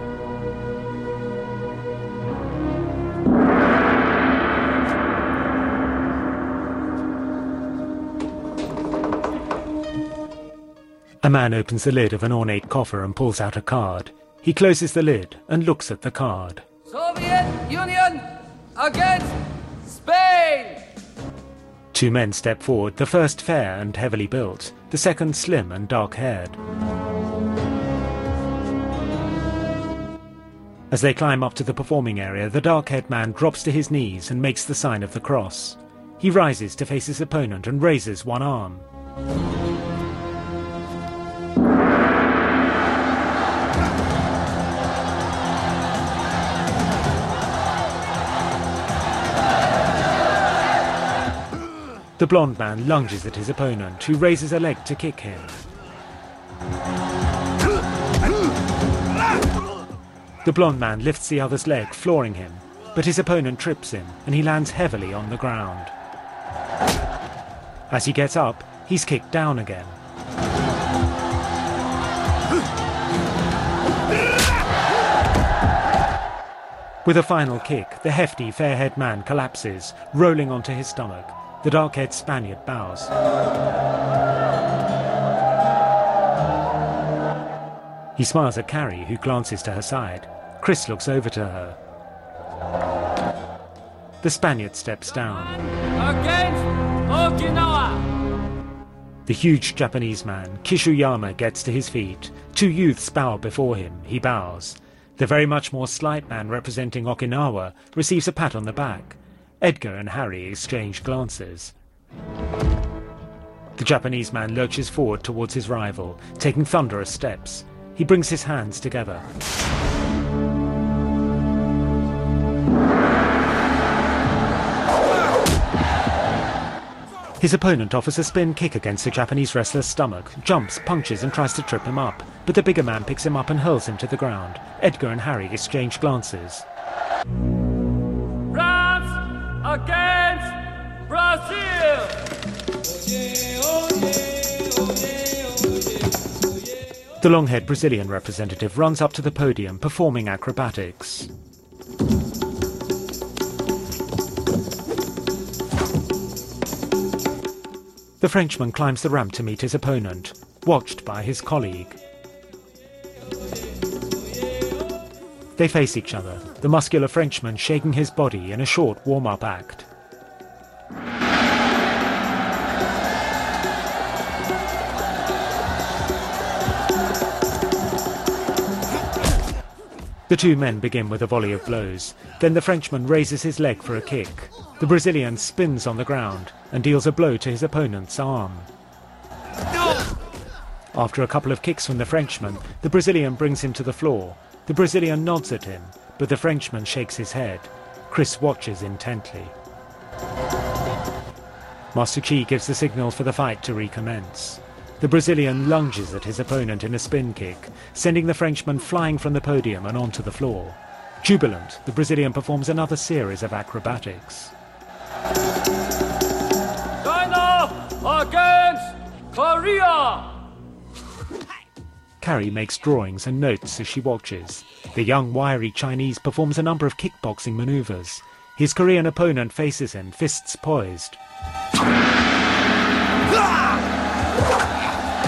A man opens the lid of an ornate coffer and pulls out a card. He closes the lid and looks at the card. Soviet Union against Spain! Two men step forward, the first fair and heavily built, the second slim and dark-haired. As they climb up to the performing area, the dark-haired man drops to his knees and makes the sign of the cross. He rises to face his opponent and raises one arm. The blonde man lunges at his opponent, who raises a leg to kick him. The blonde man lifts the other's leg, flooring him, but his opponent trips him, and he lands heavily on the ground. As he gets up, he's kicked down again. With a final kick, the hefty, fair-haired man collapses, rolling onto his stomach. The dark-haired Spaniard bows. He smiles at Carrie, who glances to her side. Chris looks over to her. The Spaniard steps down. Against Okinawa! The huge Japanese man, Kishuyama, gets to his feet. Two youths bow before him. He bows. The very much more slight man representing Okinawa receives a pat on the back. Edgar and Harry exchange glances. The Japanese man lurches forward towards his rival, taking thunderous steps. He brings his hands together. His opponent offers a spin kick against the Japanese wrestler's stomach, jumps, punches and tries to trip him up, but the bigger man picks him up and hurls him to the ground. Edgar and Harry exchange glances. Against Brazil! The long-haired Brazilian representative runs up to the podium, performing acrobatics. The Frenchman climbs the ramp to meet his opponent, watched by his colleague. They face each other, the muscular Frenchman shaking his body in a short warm-up act. The two men begin with a volley of blows. Then the Frenchman raises his leg for a kick. The Brazilian spins on the ground and deals a blow to his opponent's arm. After a couple of kicks from the Frenchman, the Brazilian brings him to the floor. The Brazilian nods at him, but the Frenchman shakes his head. Chris watches intently. Master Chi gives the signal for the fight to recommence. The Brazilian lunges at his opponent in a spin kick, sending the Frenchman flying from the podium and onto the floor. Jubilant, the Brazilian performs another series of acrobatics. China against Korea! Carrie makes drawings and notes as she watches. The young, wiry Chinese performs a number of kickboxing maneuvers. His Korean opponent faces him, fists poised.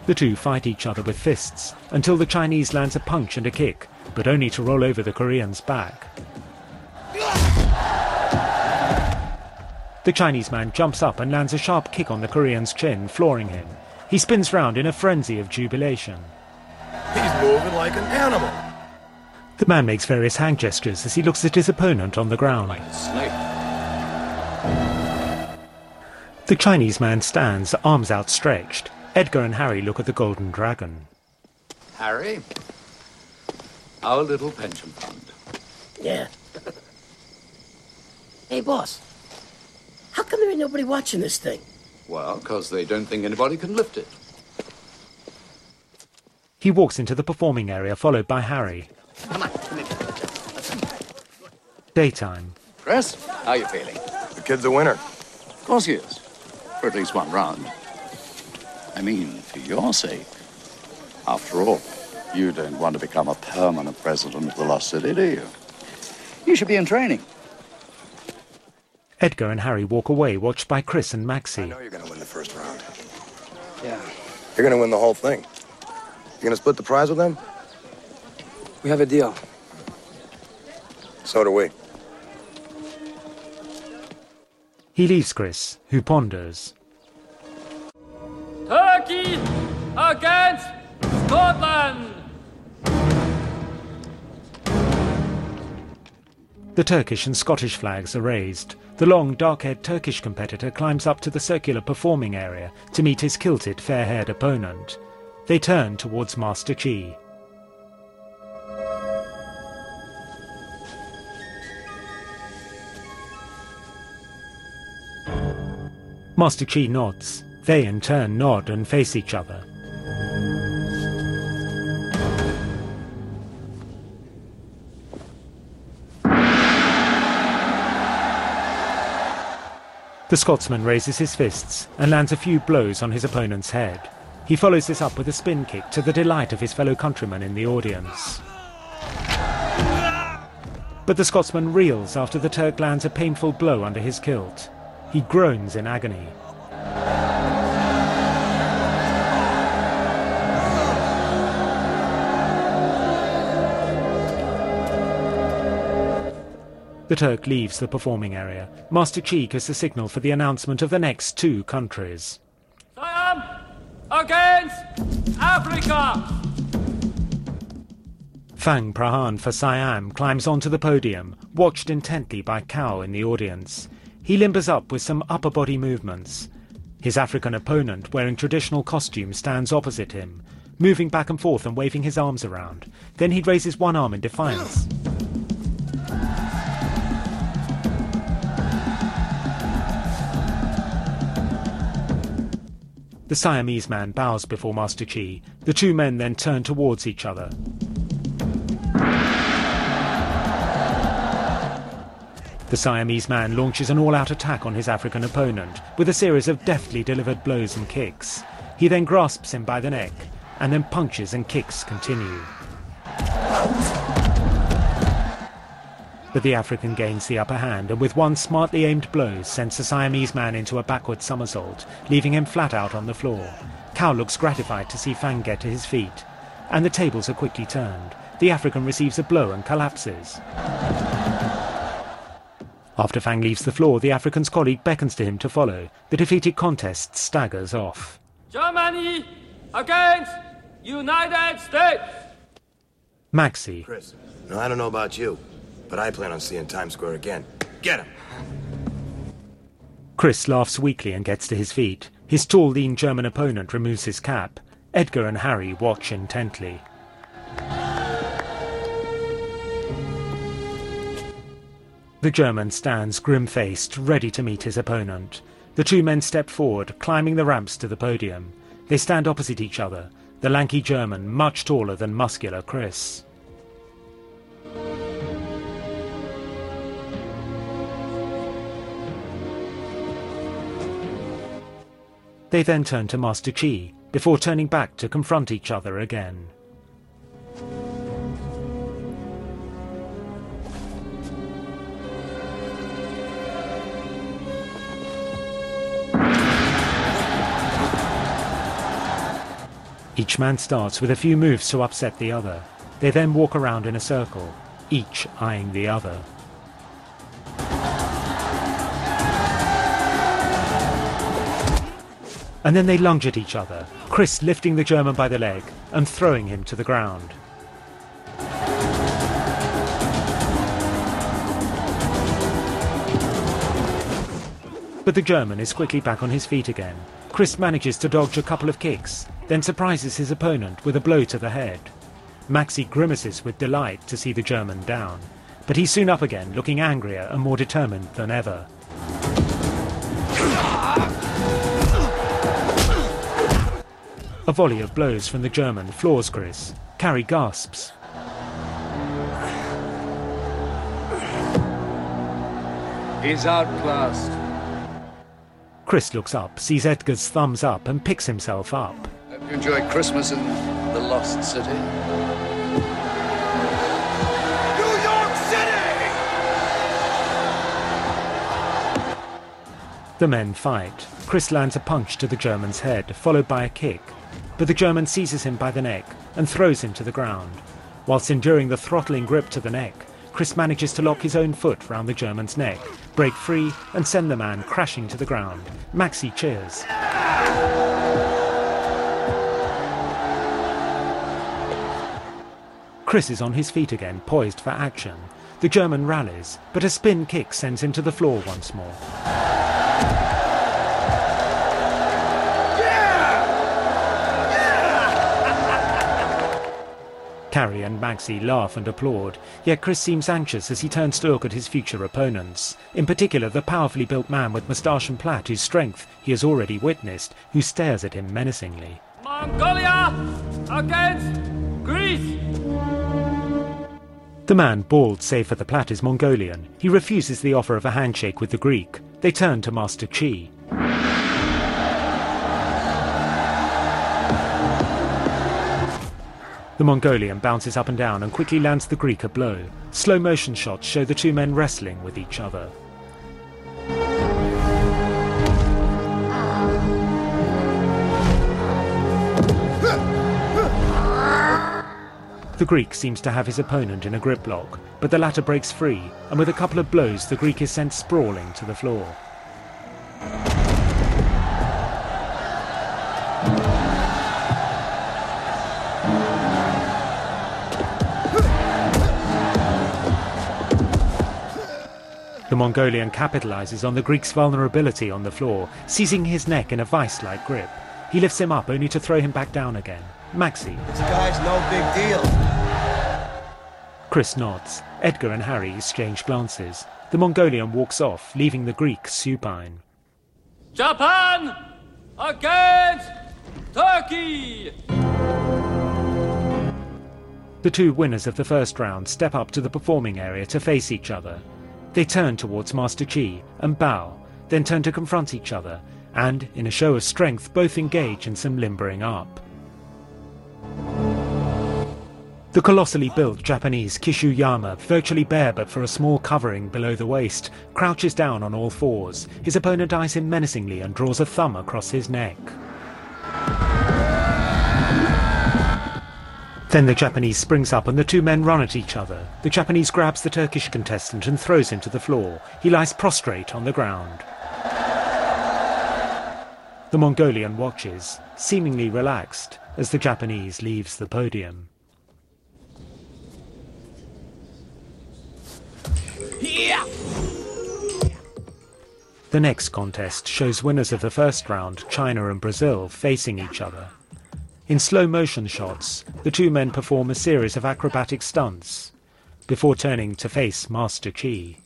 The two fight each other with fists until the Chinese lands a punch and a kick, but only to roll over the Korean's back. The Chinese man jumps up and lands a sharp kick on the Korean's chin, flooring him. He spins round in a frenzy of jubilation. He's moving like an animal. The man makes various hand gestures as he looks at his opponent on the ground. Like a snake. The Chinese man stands, arms outstretched. Edgar and Harry look at the golden dragon. Harry, our little pension fund. Yeah. Hey, boss. How come there ain't nobody watching this thing? Well, because they don't think anybody can lift it. He walks into the performing area, followed by Harry. Come on, come here. Daytime. Chris, how are you feeling? The kid's the winner. Of course he is. For at least one round. I mean, for your sake. After all, you don't want to become a permanent president of the Lost City, do you? You should be in training. Edgar and Harry walk away, watched by Chris and Maxie. I know you're going to win the first round. Yeah. You're going to win the whole thing. You're going to split the prize with them? We have a deal. So do we. He leaves Chris, who ponders. Turkey against Scotland! The Turkish and Scottish flags are raised. The long, dark-haired Turkish competitor climbs up to the circular performing area to meet his kilted, fair-haired opponent. They turn towards Master Chi. Master Chi nods. They in turn nod and face each other. The Scotsman raises his fists and lands a few blows on his opponent's head. He follows this up with a spin kick to the delight of his fellow countrymen in the audience. But the Scotsman reels after the Turk lands a painful blow under his kilt. He groans in agony. The Turk leaves the performing area. Master Chi gives the signal for the announcement of the next two countries. Siam against Africa! Fang Prahan for Siam climbs onto the podium, watched intently by Cao in the audience. He limbers up with some upper body movements. His African opponent, wearing traditional costume, stands opposite him, moving back and forth and waving his arms around. Then he raises one arm in defiance. The Siamese man bows before Master Chi. The two men then turn towards each other. The Siamese man launches an all-out attack on his African opponent with a series of deftly delivered blows and kicks. He then grasps him by the neck, and then punches and kicks continue. But the African gains the upper hand, and with one smartly aimed blow sends the Siamese man into a backward somersault, leaving him flat out on the floor. Cao looks gratified to see Fang get to his feet, and the tables are quickly turned. The African receives a blow and collapses. After Fang leaves the floor, the African's colleague beckons to him to follow. The defeated contest staggers off. Germany against United States! Maxie. Chris, no, I don't know about you, but I plan on seeing Times Square again. Get him! Chris laughs weakly and gets to his feet. His tall, lean German opponent removes his cap. Edgar and Harry watch intently. The German stands grim-faced, ready to meet his opponent. The two men step forward, climbing the ramps to the podium. They stand opposite each other, the lanky German much taller than muscular Chris. They then turn to Master Chi, before turning back to confront each other again. Each man starts with a few moves to upset the other. They then walk around in a circle, each eyeing the other. And then they lunge at each other, Chris lifting the German by the leg and throwing him to the ground. But the German is quickly back on his feet again. Chris manages to dodge a couple of kicks, then surprises his opponent with a blow to the head. Maxi grimaces with delight to see the German down, but he's soon up again, looking angrier and more determined than ever. A volley of blows from the German floors Chris. Carrie gasps. He's outclassed. Chris looks up, sees Edgar's thumbs up and picks himself up. Hope you enjoyed Christmas in the Lost City. New York City! The men fight. Chris lands a punch to the German's head, followed by a kick. But the German seizes him by the neck and throws him to the ground. Whilst enduring the throttling grip to the neck, Chris manages to lock his own foot round the German's neck, break free and send the man crashing to the ground. Maxi cheers. Chris is on his feet again, poised for action. The German rallies, but a spin kick sends him to the floor once more. Carrie and Maxi laugh and applaud, yet Chris seems anxious as he turns to look at his future opponents, in particular the powerfully built man with moustache and plait whose strength he has already witnessed, who stares at him menacingly. Mongolia against Greece! The man, bald save for the plait, is Mongolian. He refuses the offer of a handshake with the Greek. They turn to Master Chi. The Mongolian bounces up and down and quickly lands the Greek a blow. Slow motion shots show the two men wrestling with each other. The Greek seems to have his opponent in a grip lock, but the latter breaks free, and with a couple of blows the Greek is sent sprawling to the floor. The Mongolian capitalizes on the Greek's vulnerability on the floor, seizing his neck in a vice-like grip. He lifts him up only to throw him back down again. Maxi. This guy's no big deal. Chris nods. Edgar and Harry exchange glances. The Mongolian walks off, leaving the Greek supine. Japan against Turkey! The two winners of the first round step up to the performing area to face each other. They turn towards Master Chi and bow, then turn to confront each other, and, in a show of strength, both engage in some limbering up. The colossally built Japanese Kishuyama, virtually bare but for a small covering below the waist, crouches down on all fours. His opponent eyes him menacingly and draws a thumb across his neck. Then the Japanese springs up and the two men run at each other. The Japanese grabs the Turkish contestant and throws him to the floor. He lies prostrate on the ground. The Mongolian watches, seemingly relaxed, as the Japanese leaves the podium. Yeah. The next contest shows winners of the first round, China and Brazil, facing each other. In slow motion shots, the two men perform a series of acrobatic stunts, before turning to face Master Chi.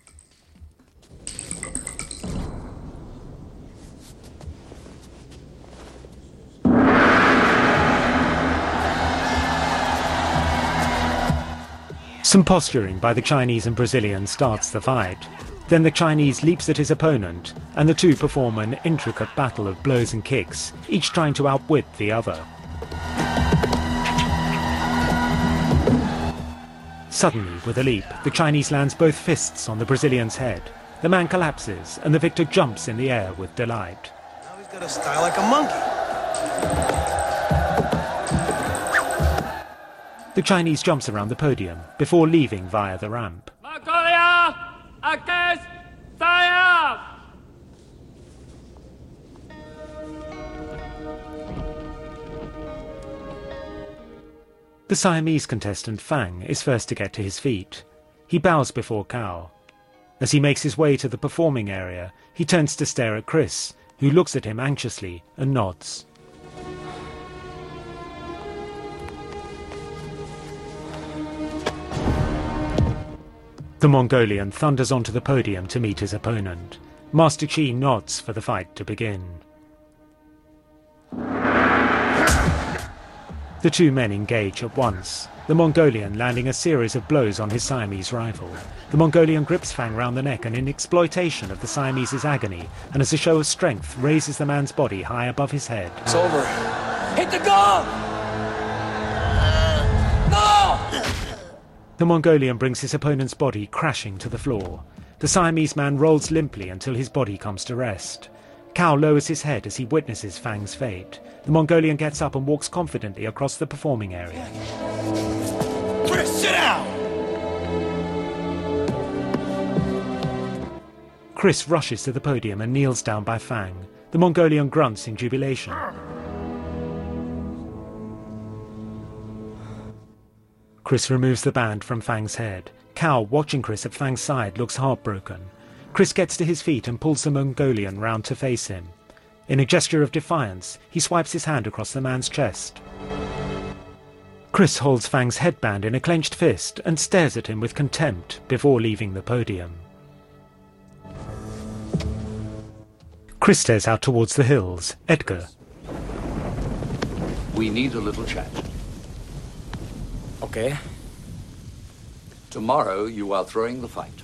Some posturing by the Chinese and Brazilian starts the fight. Then the Chinese leaps at his opponent, and the two perform an intricate battle of blows and kicks, each trying to outwit the other. Suddenly, with a leap, the Chinese lands both fists on the Brazilian's head. The man collapses, and the victor jumps in the air with delight. Now he's got a style like a monkey. The Chinese jumps around the podium before leaving via the ramp. Mongolia against Siam! The Siamese contestant Fang is first to get to his feet. He bows before Cao. As he makes his way to the performing area, he turns to stare at Chris, who looks at him anxiously and nods. The Mongolian thunders onto the podium to meet his opponent. Master Chi nods for the fight to begin. The two men engage at once, the Mongolian landing a series of blows on his Siamese rival. The Mongolian grips Fang round the neck and in exploitation of the Siamese's agony, and as a show of strength raises the man's body high above his head. It's over. Hit the gong! No! The Mongolian brings his opponent's body crashing to the floor. The Siamese man rolls limply until his body comes to rest. Cao lowers his head as he witnesses Fang's fate. The Mongolian gets up and walks confidently across the performing area. Chris, sit down! Chris rushes to the podium and kneels down by Fang. The Mongolian grunts in jubilation. Chris removes the band from Fang's head. Cao, watching Chris at Fang's side, looks heartbroken. Chris gets to his feet and pulls the Mongolian round to face him. In a gesture of defiance, he swipes his hand across the man's chest. Chris holds Fang's headband in a clenched fist and stares at him with contempt before leaving the podium. Chris stares out towards the hills. Edgar. We need a little chat. Okay. Tomorrow you are throwing the fight.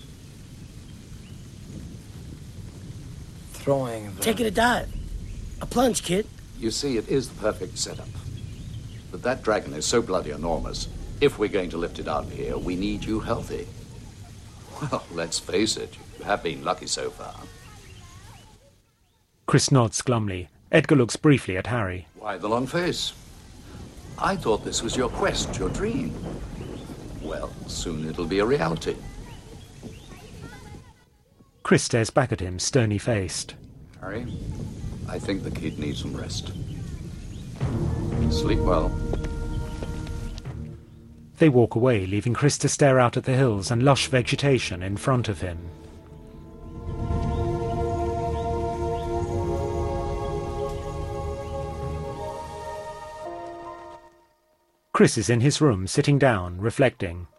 Throwing the... Taking a dive. A plunge, kid. You see, it is the perfect setup. But that dragon is so bloody enormous. If we're going to lift it out of here, we need you healthy. Well, let's face it, you have been lucky so far. Chris nods glumly. Edgar looks briefly at Harry. Why the long face? I thought this was your quest, your dream. Well, soon it'll be a reality. Chris stares back at him, stony-faced. Harry, I think the kid needs some rest. Sleep well. They walk away, leaving Chris to stare out at the hills and lush vegetation in front of him. Chris is in his room, sitting down, reflecting.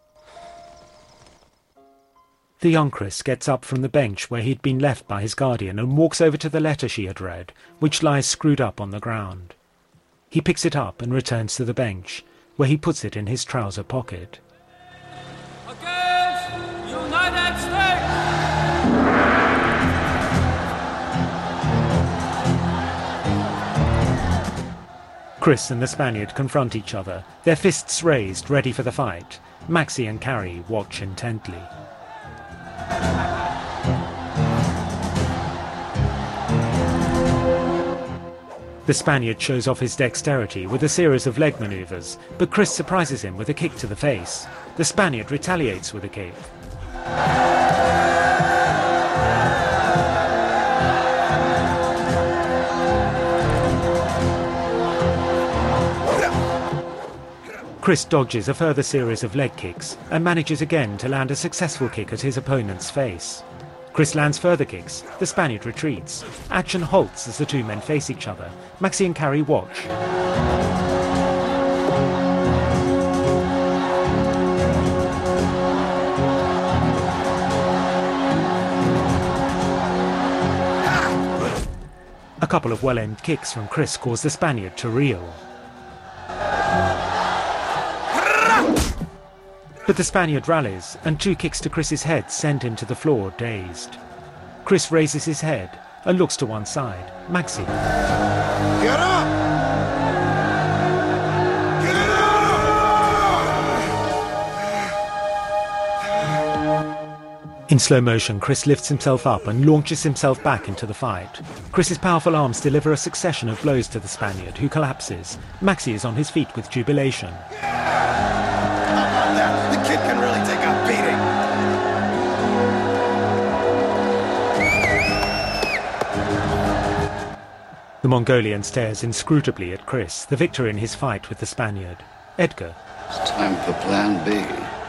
The young Chris gets up from the bench where he'd been left by his guardian and walks over to the letter she had read, which lies screwed up on the ground. He picks it up and returns to the bench, where he puts it in his trouser pocket. Against United States! Chris and the Spaniard confront each other, their fists raised, ready for the fight. Maxie and Carrie watch intently. The Spaniard shows off his dexterity with a series of leg maneuvers, but Chris surprises him with a kick to the face. The Spaniard retaliates with a kick. Chris dodges a further series of leg kicks and manages again to land a successful kick at his opponent's face. Chris lands further kicks. The Spaniard retreats. Action halts as the two men face each other. Maxie and Carrie watch. A couple of well-aimed kicks from Chris cause the Spaniard to reel. But the Spaniard rallies, and two kicks to Chris's head send him to the floor, dazed. Chris raises his head and looks to one side. Maxie. Get up! Get up! In slow motion, Chris lifts himself up and launches himself back into the fight. Chris's powerful arms deliver a succession of blows to the Spaniard, who collapses. Maxie is on his feet with jubilation. Yeah! The kid can really take a beating. The Mongolian stares inscrutably at Chris, the victor in his fight with the Spaniard. Edgar. It's time for Plan B.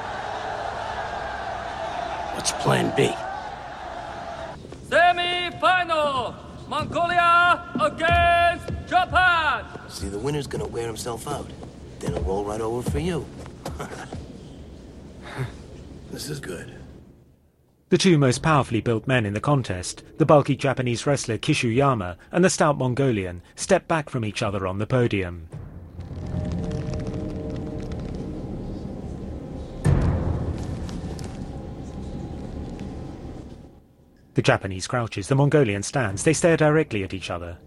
What's Plan B? Semi-final! Mongolia against Japan! See, the winner's gonna wear himself out. Then he'll roll right over for you. This is good. The two most powerfully built men in the contest, the bulky Japanese wrestler Kishuyama and the stout Mongolian, step back from each other on the podium. The Japanese crouches, the Mongolian stands. They stare directly at each other.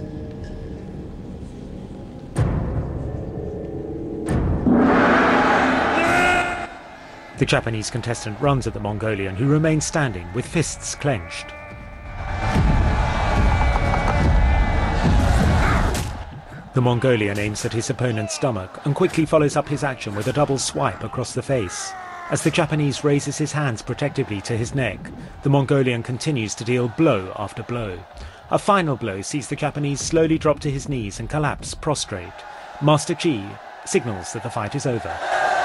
The Japanese contestant runs at the Mongolian, who remains standing with fists clenched. The Mongolian aims at his opponent's stomach and quickly follows up his action with a double swipe across the face. As the Japanese raises his hands protectively to his neck, the Mongolian continues to deal blow after blow. A final blow sees the Japanese slowly drop to his knees and collapse prostrate. Master Chi signals that the fight is over.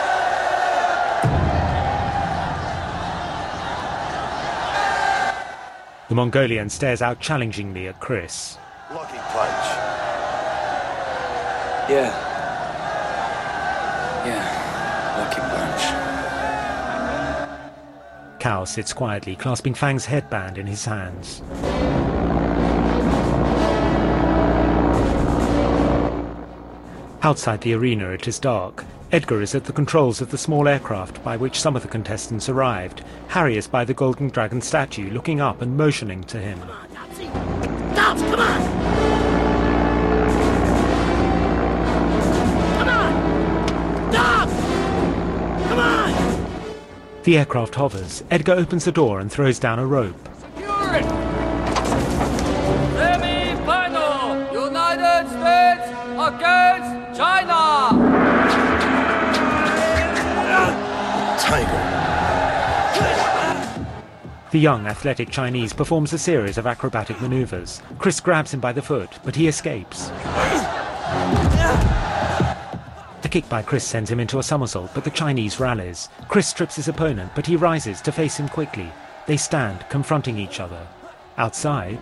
The Mongolian stares out challengingly at Chris. Lucky punch. Yeah. Yeah. Lucky punch. Cao sits quietly, clasping Fang's headband in his hands. Outside the arena it is dark. Edgar is at the controls of the small aircraft by which some of the contestants arrived. Harry is by the Golden Dragon statue, looking up and motioning to him. Dobbs, come on! Come on! Dobbs! Come on! The aircraft hovers. Edgar opens the door and throws down a rope. Secure it! Semi-final! United States against China! Tiger. The young, athletic Chinese performs a series of acrobatic maneuvers. Chris grabs him by the foot, but he escapes. A kick by Chris sends him into a somersault, but the Chinese rallies. Chris trips his opponent, but he rises to face him quickly. They stand, confronting each other. Outside...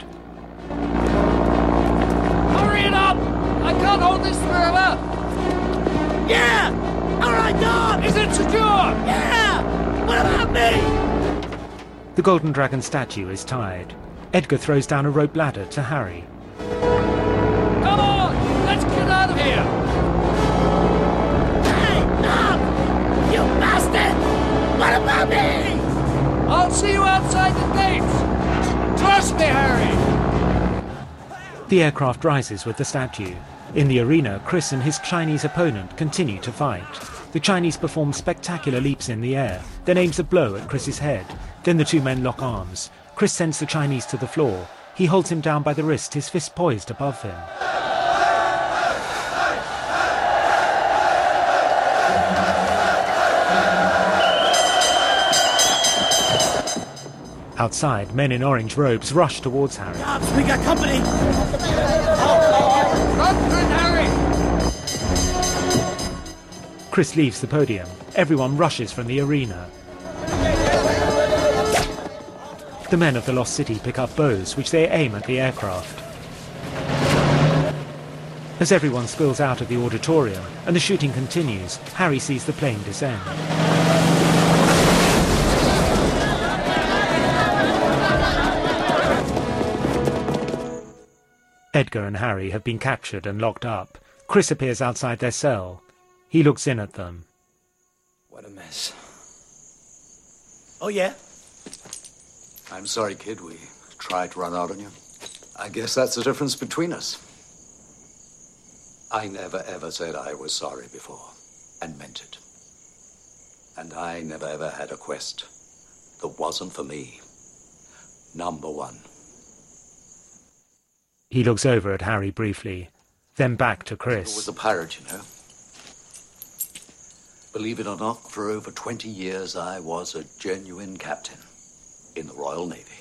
Hurry it up! I can't hold this forever! Yeah! All right, dog! Is it secure? Yeah! What about me? The Golden Dragon statue is tied. Edgar throws down a rope ladder to Harry. Come on! Let's get out of here! Hey, dog! You bastard! What about me? I'll see you outside the gates! Trust me, Harry! The aircraft rises with the statue. In the arena, Chris and his Chinese opponent continue to fight. The Chinese perform spectacular leaps in the air, then aims a blow at Chris's head. Then the two men lock arms. Chris sends the Chinese to the floor. He holds him down by the wrist, his fist poised above him. Outside, men in orange robes rush towards Harry. Dobbs, we got company! Run, Harry! Chris leaves the podium. Everyone rushes from the arena. The men of the Lost City pick up bows, which they aim at the aircraft. As everyone spills out of the auditorium and the shooting continues, Harry sees the plane descend. Edgar and Harry have been captured and locked up. Chris appears outside their cell. He looks in at them. What a mess. Oh, yeah? I'm sorry, kid. We tried to run out on you. I guess that's the difference between us. I never ever said I was sorry before, and meant it. And I never ever had a quest that wasn't for me. Number one. He looks over at Harry briefly, then back to Chris. I was a pirate, you know. Believe it or not, for over twenty years I was a genuine captain in the Royal Navy.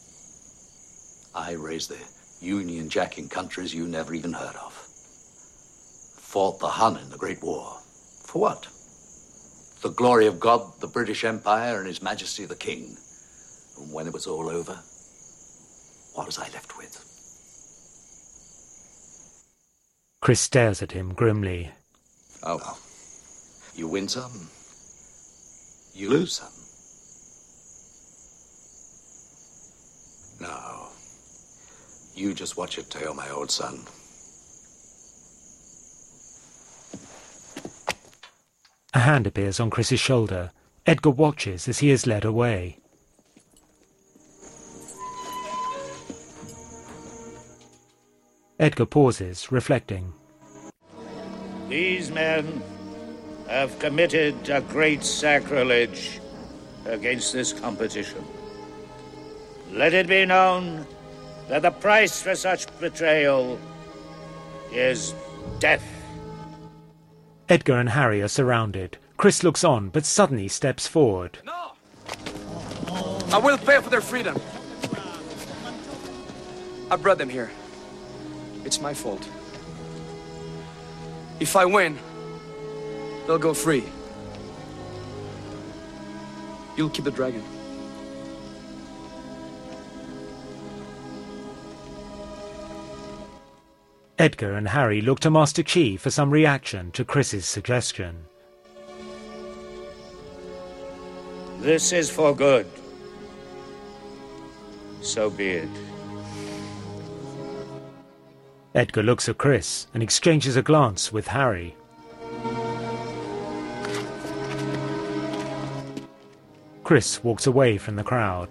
I raised the Union Jack in countries you never even heard of. Fought the Hun in the Great War. For what? The glory of God, the British Empire, and His Majesty the King. And when it was all over, what was I left with? Chris stares at him grimly. Oh well. You win some, you lose some. No. You just watch your tail, my old son. A hand appears on Chris's shoulder. Edgar watches as he is led away. Edgar pauses, reflecting. These men have committed a great sacrilege against this competition. Let it be known that the price for such betrayal is death. Edgar and Harry are surrounded. Chris looks on, but suddenly steps forward. No! I will pay for their freedom. I brought them here. It's my fault. If I win, they'll go free. You'll keep the dragon. Edgar and Harry look to Master Chi for some reaction to Chris's suggestion. This is for good. So be it. Edgar looks at Chris and exchanges a glance with Harry. Chris walks away from the crowd.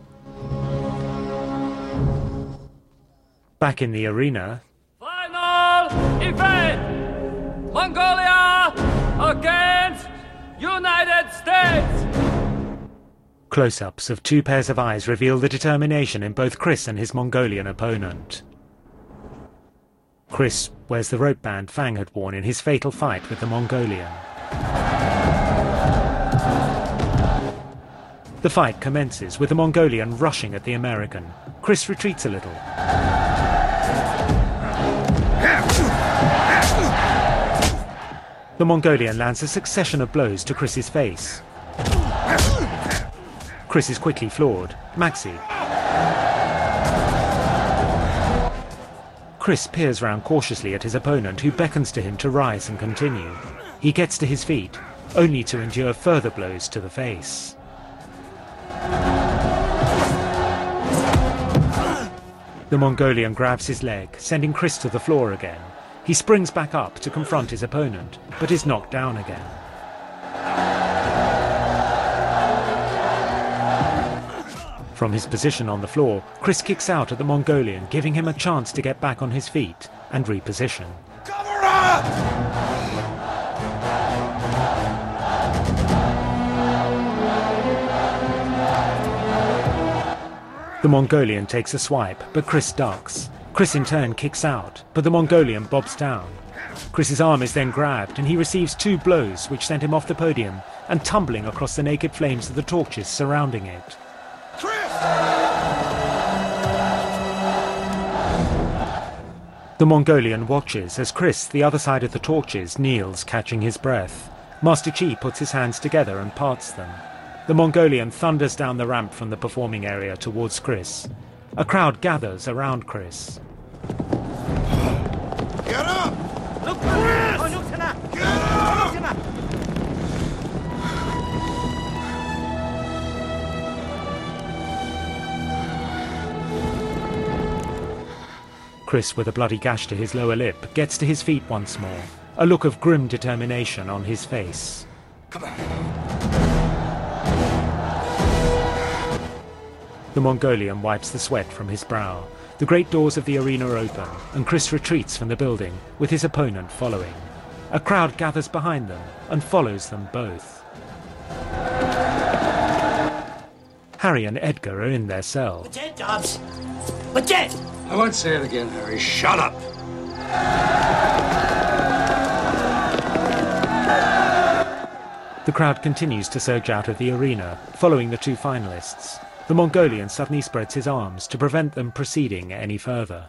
Back in the arena... Final event! Mongolia against United States! Close-ups of two pairs of eyes reveal the determination in both Chris and his Mongolian opponent. Chris wears the rope band Fang had worn in his fatal fight with the Mongolian. The fight commences with the Mongolian rushing at the American. Chris retreats a little. The Mongolian lands a succession of blows to Chris's face. Chris is quickly floored. Maxi. Chris peers round cautiously at his opponent, who beckons to him to rise and continue. He gets to his feet, only to endure further blows to the face. The Mongolian grabs his leg, sending Chris to the floor again. He springs back up to confront his opponent, but is knocked down again. From his position on the floor, Chris kicks out at the Mongolian, giving him a chance to get back on his feet and reposition. Cover up! The Mongolian takes a swipe, but Chris ducks. Chris in turn kicks out, but the Mongolian bobs down. Chris's arm is then grabbed and he receives two blows which send him off the podium and tumbling across the naked flames of the torches surrounding it. The Mongolian watches as Chris, the other side of the torches, kneels, catching his breath. Master Chi puts his hands together and parts them. The Mongolian thunders down the ramp from the performing area towards Chris. A crowd gathers around Chris. Get up! Look, Chris! Get up! Chris, with a bloody gash to his lower lip, gets to his feet once more, a look of grim determination on his face. Come on. The Mongolian wipes the sweat from his brow. The great doors of the arena open, and Chris retreats from the building, with his opponent following. A crowd gathers behind them and follows them both. Harry and Edgar are in their cell. We're dead, Dobbs. We're dead! I won't say it again, Harry. Shut up! The crowd continues to surge out of the arena, following the two finalists. The Mongolian suddenly spreads his arms to prevent them proceeding any further.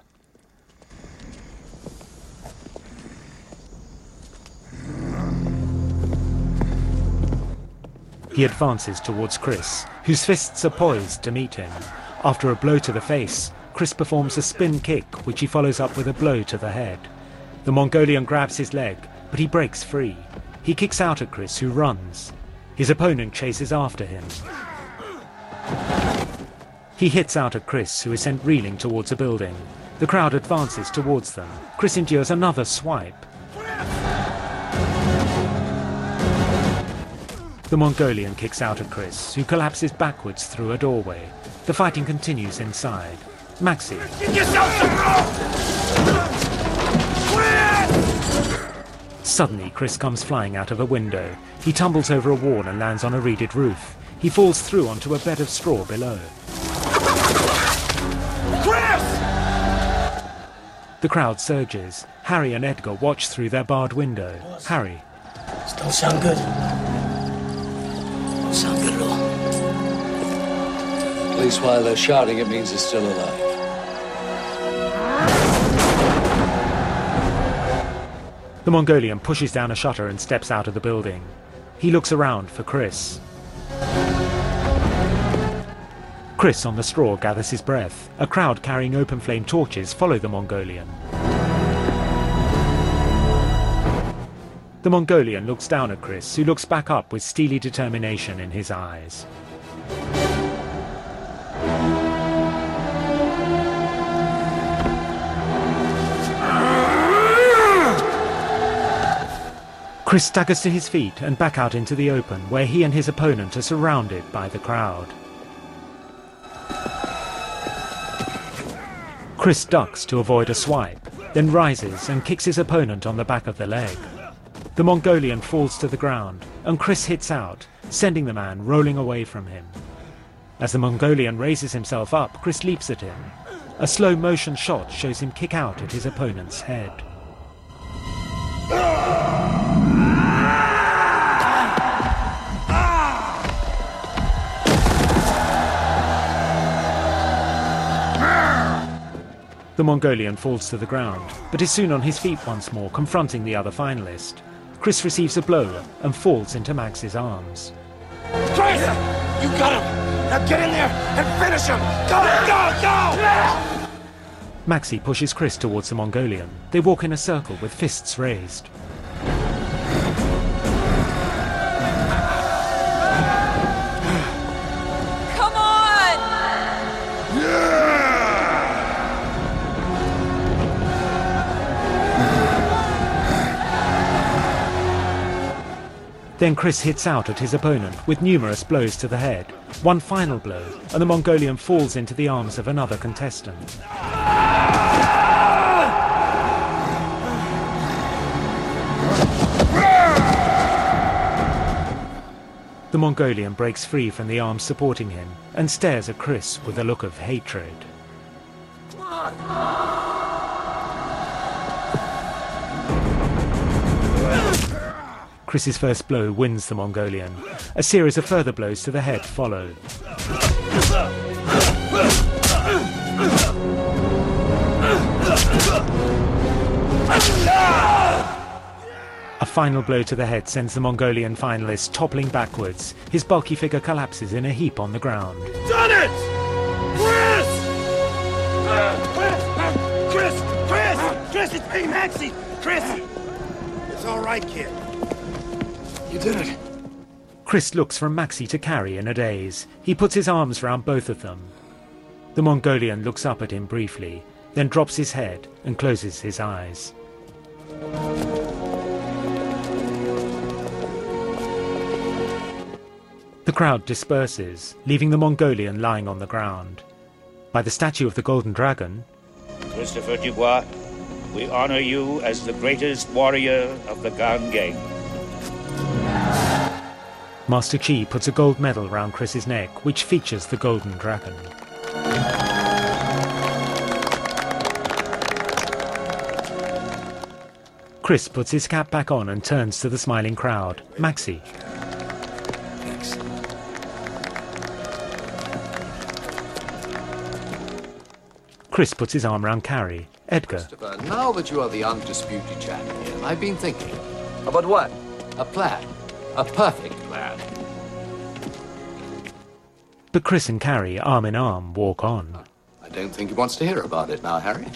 He advances towards Chris, whose fists are poised to meet him. After a blow to the face, Chris performs a spin kick, which he follows up with a blow to the head. The Mongolian grabs his leg, but he breaks free. He kicks out at Chris, who runs. His opponent chases after him. He hits out at Chris, who is sent reeling towards a building. The crowd advances towards them. Chris endures another swipe. The Mongolian kicks out at Chris, who collapses backwards through a doorway. The fighting continues inside. Maxi. Get yourself some rope! Suddenly, Chris comes flying out of a window. He tumbles over a wall and lands on a reeded roof. He falls through onto a bed of straw below. Chris! The crowd surges. Harry and Edgar watch through their barred window. Harry. Still sound good. Don't sound good at all. At least while they're shouting, it means he's still alive. The Mongolian pushes down a shutter and steps out of the building. He looks around for Chris. Chris on the straw gathers his breath. A crowd carrying open flame torches follow the Mongolian. The Mongolian looks down at Chris, who looks back up with steely determination in his eyes. Chris staggers to his feet and back out into the open, where he and his opponent are surrounded by the crowd. Chris ducks to avoid a swipe, then rises and kicks his opponent on the back of the leg. The Mongolian falls to the ground, and Chris hits out, sending the man rolling away from him. As the Mongolian raises himself up, Chris leaps at him. A slow-motion shot shows him kick out at his opponent's head. The Mongolian falls to the ground, but is soon on his feet once more, confronting the other finalist. Chris receives a blow and falls into Max's arms. Chris! You got him! Now get in there and finish him! Go, go, go! Maxi pushes Chris towards the Mongolian. They walk in a circle with fists raised. Come on! Yeah! Then Chris hits out at his opponent with numerous blows to the head. One final blow, and the Mongolian falls into the arms of another contestant. The Mongolian breaks free from the arms supporting him and stares at Chris with a look of hatred. Chris's first blow wins the Mongolian. A series of further blows to the head follow. A final blow to the head sends the Mongolian finalist toppling backwards. His bulky figure collapses in a heap on the ground. Done it! Chris! Chris! Chris! Chris, it's me, Maxie! Chris! It's all right, kid. You did it. Chris looks from Maxi to Carrie in a daze. He puts his arms round both of them. The Mongolian looks up at him briefly, then drops his head and closes his eyes. The crowd disperses, leaving the Mongolian lying on the ground. By the statue of the Golden Dragon, Christopher Dubois, we honor you as the greatest warrior of the Gang Gang. Master Chi puts a gold medal round Chris's neck, which features the Golden Dragon. Chris puts his cap back on and turns to the smiling crowd. Maxi. Chris puts his arm around Carrie. Edgar. Christopher, now that you are the undisputed champion, I've been thinking. About what? A plan. A perfect plan. But Chris and Carrie, arm in arm, walk on. I don't think he wants to hear about it now, Harry.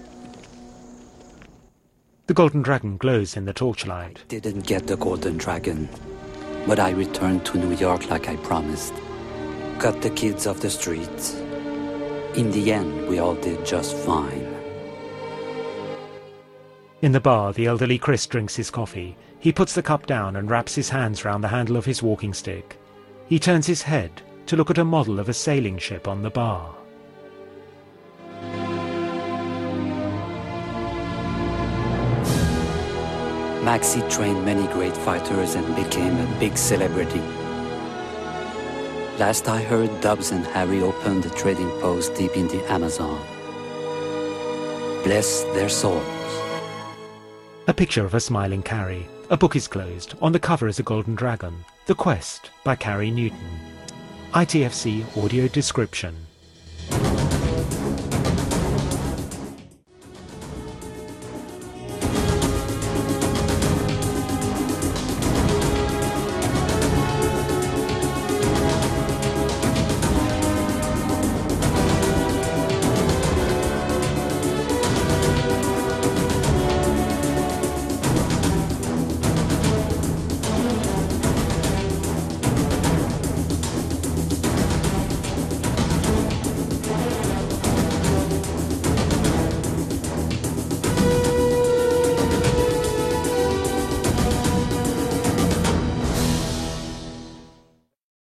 The Golden Dragon glows in the torchlight. Didn't get the Golden Dragon, but I returned to New York like I promised. Cut the kids off the streets. In the end, we all did just fine. In the bar, the elderly Chris drinks his coffee. He puts the cup down and wraps his hands round the handle of his walking stick. He turns his head to look at a model of a sailing ship on the bar. Maxie trained many great fighters and became a big celebrity. Last I heard, Dubs and Harry opened a trading post deep in the Amazon. Bless their souls. A picture of a smiling Carrie. A book is closed. On the cover is a golden dragon. The Quest by Carrie Newton. I T F C audio description.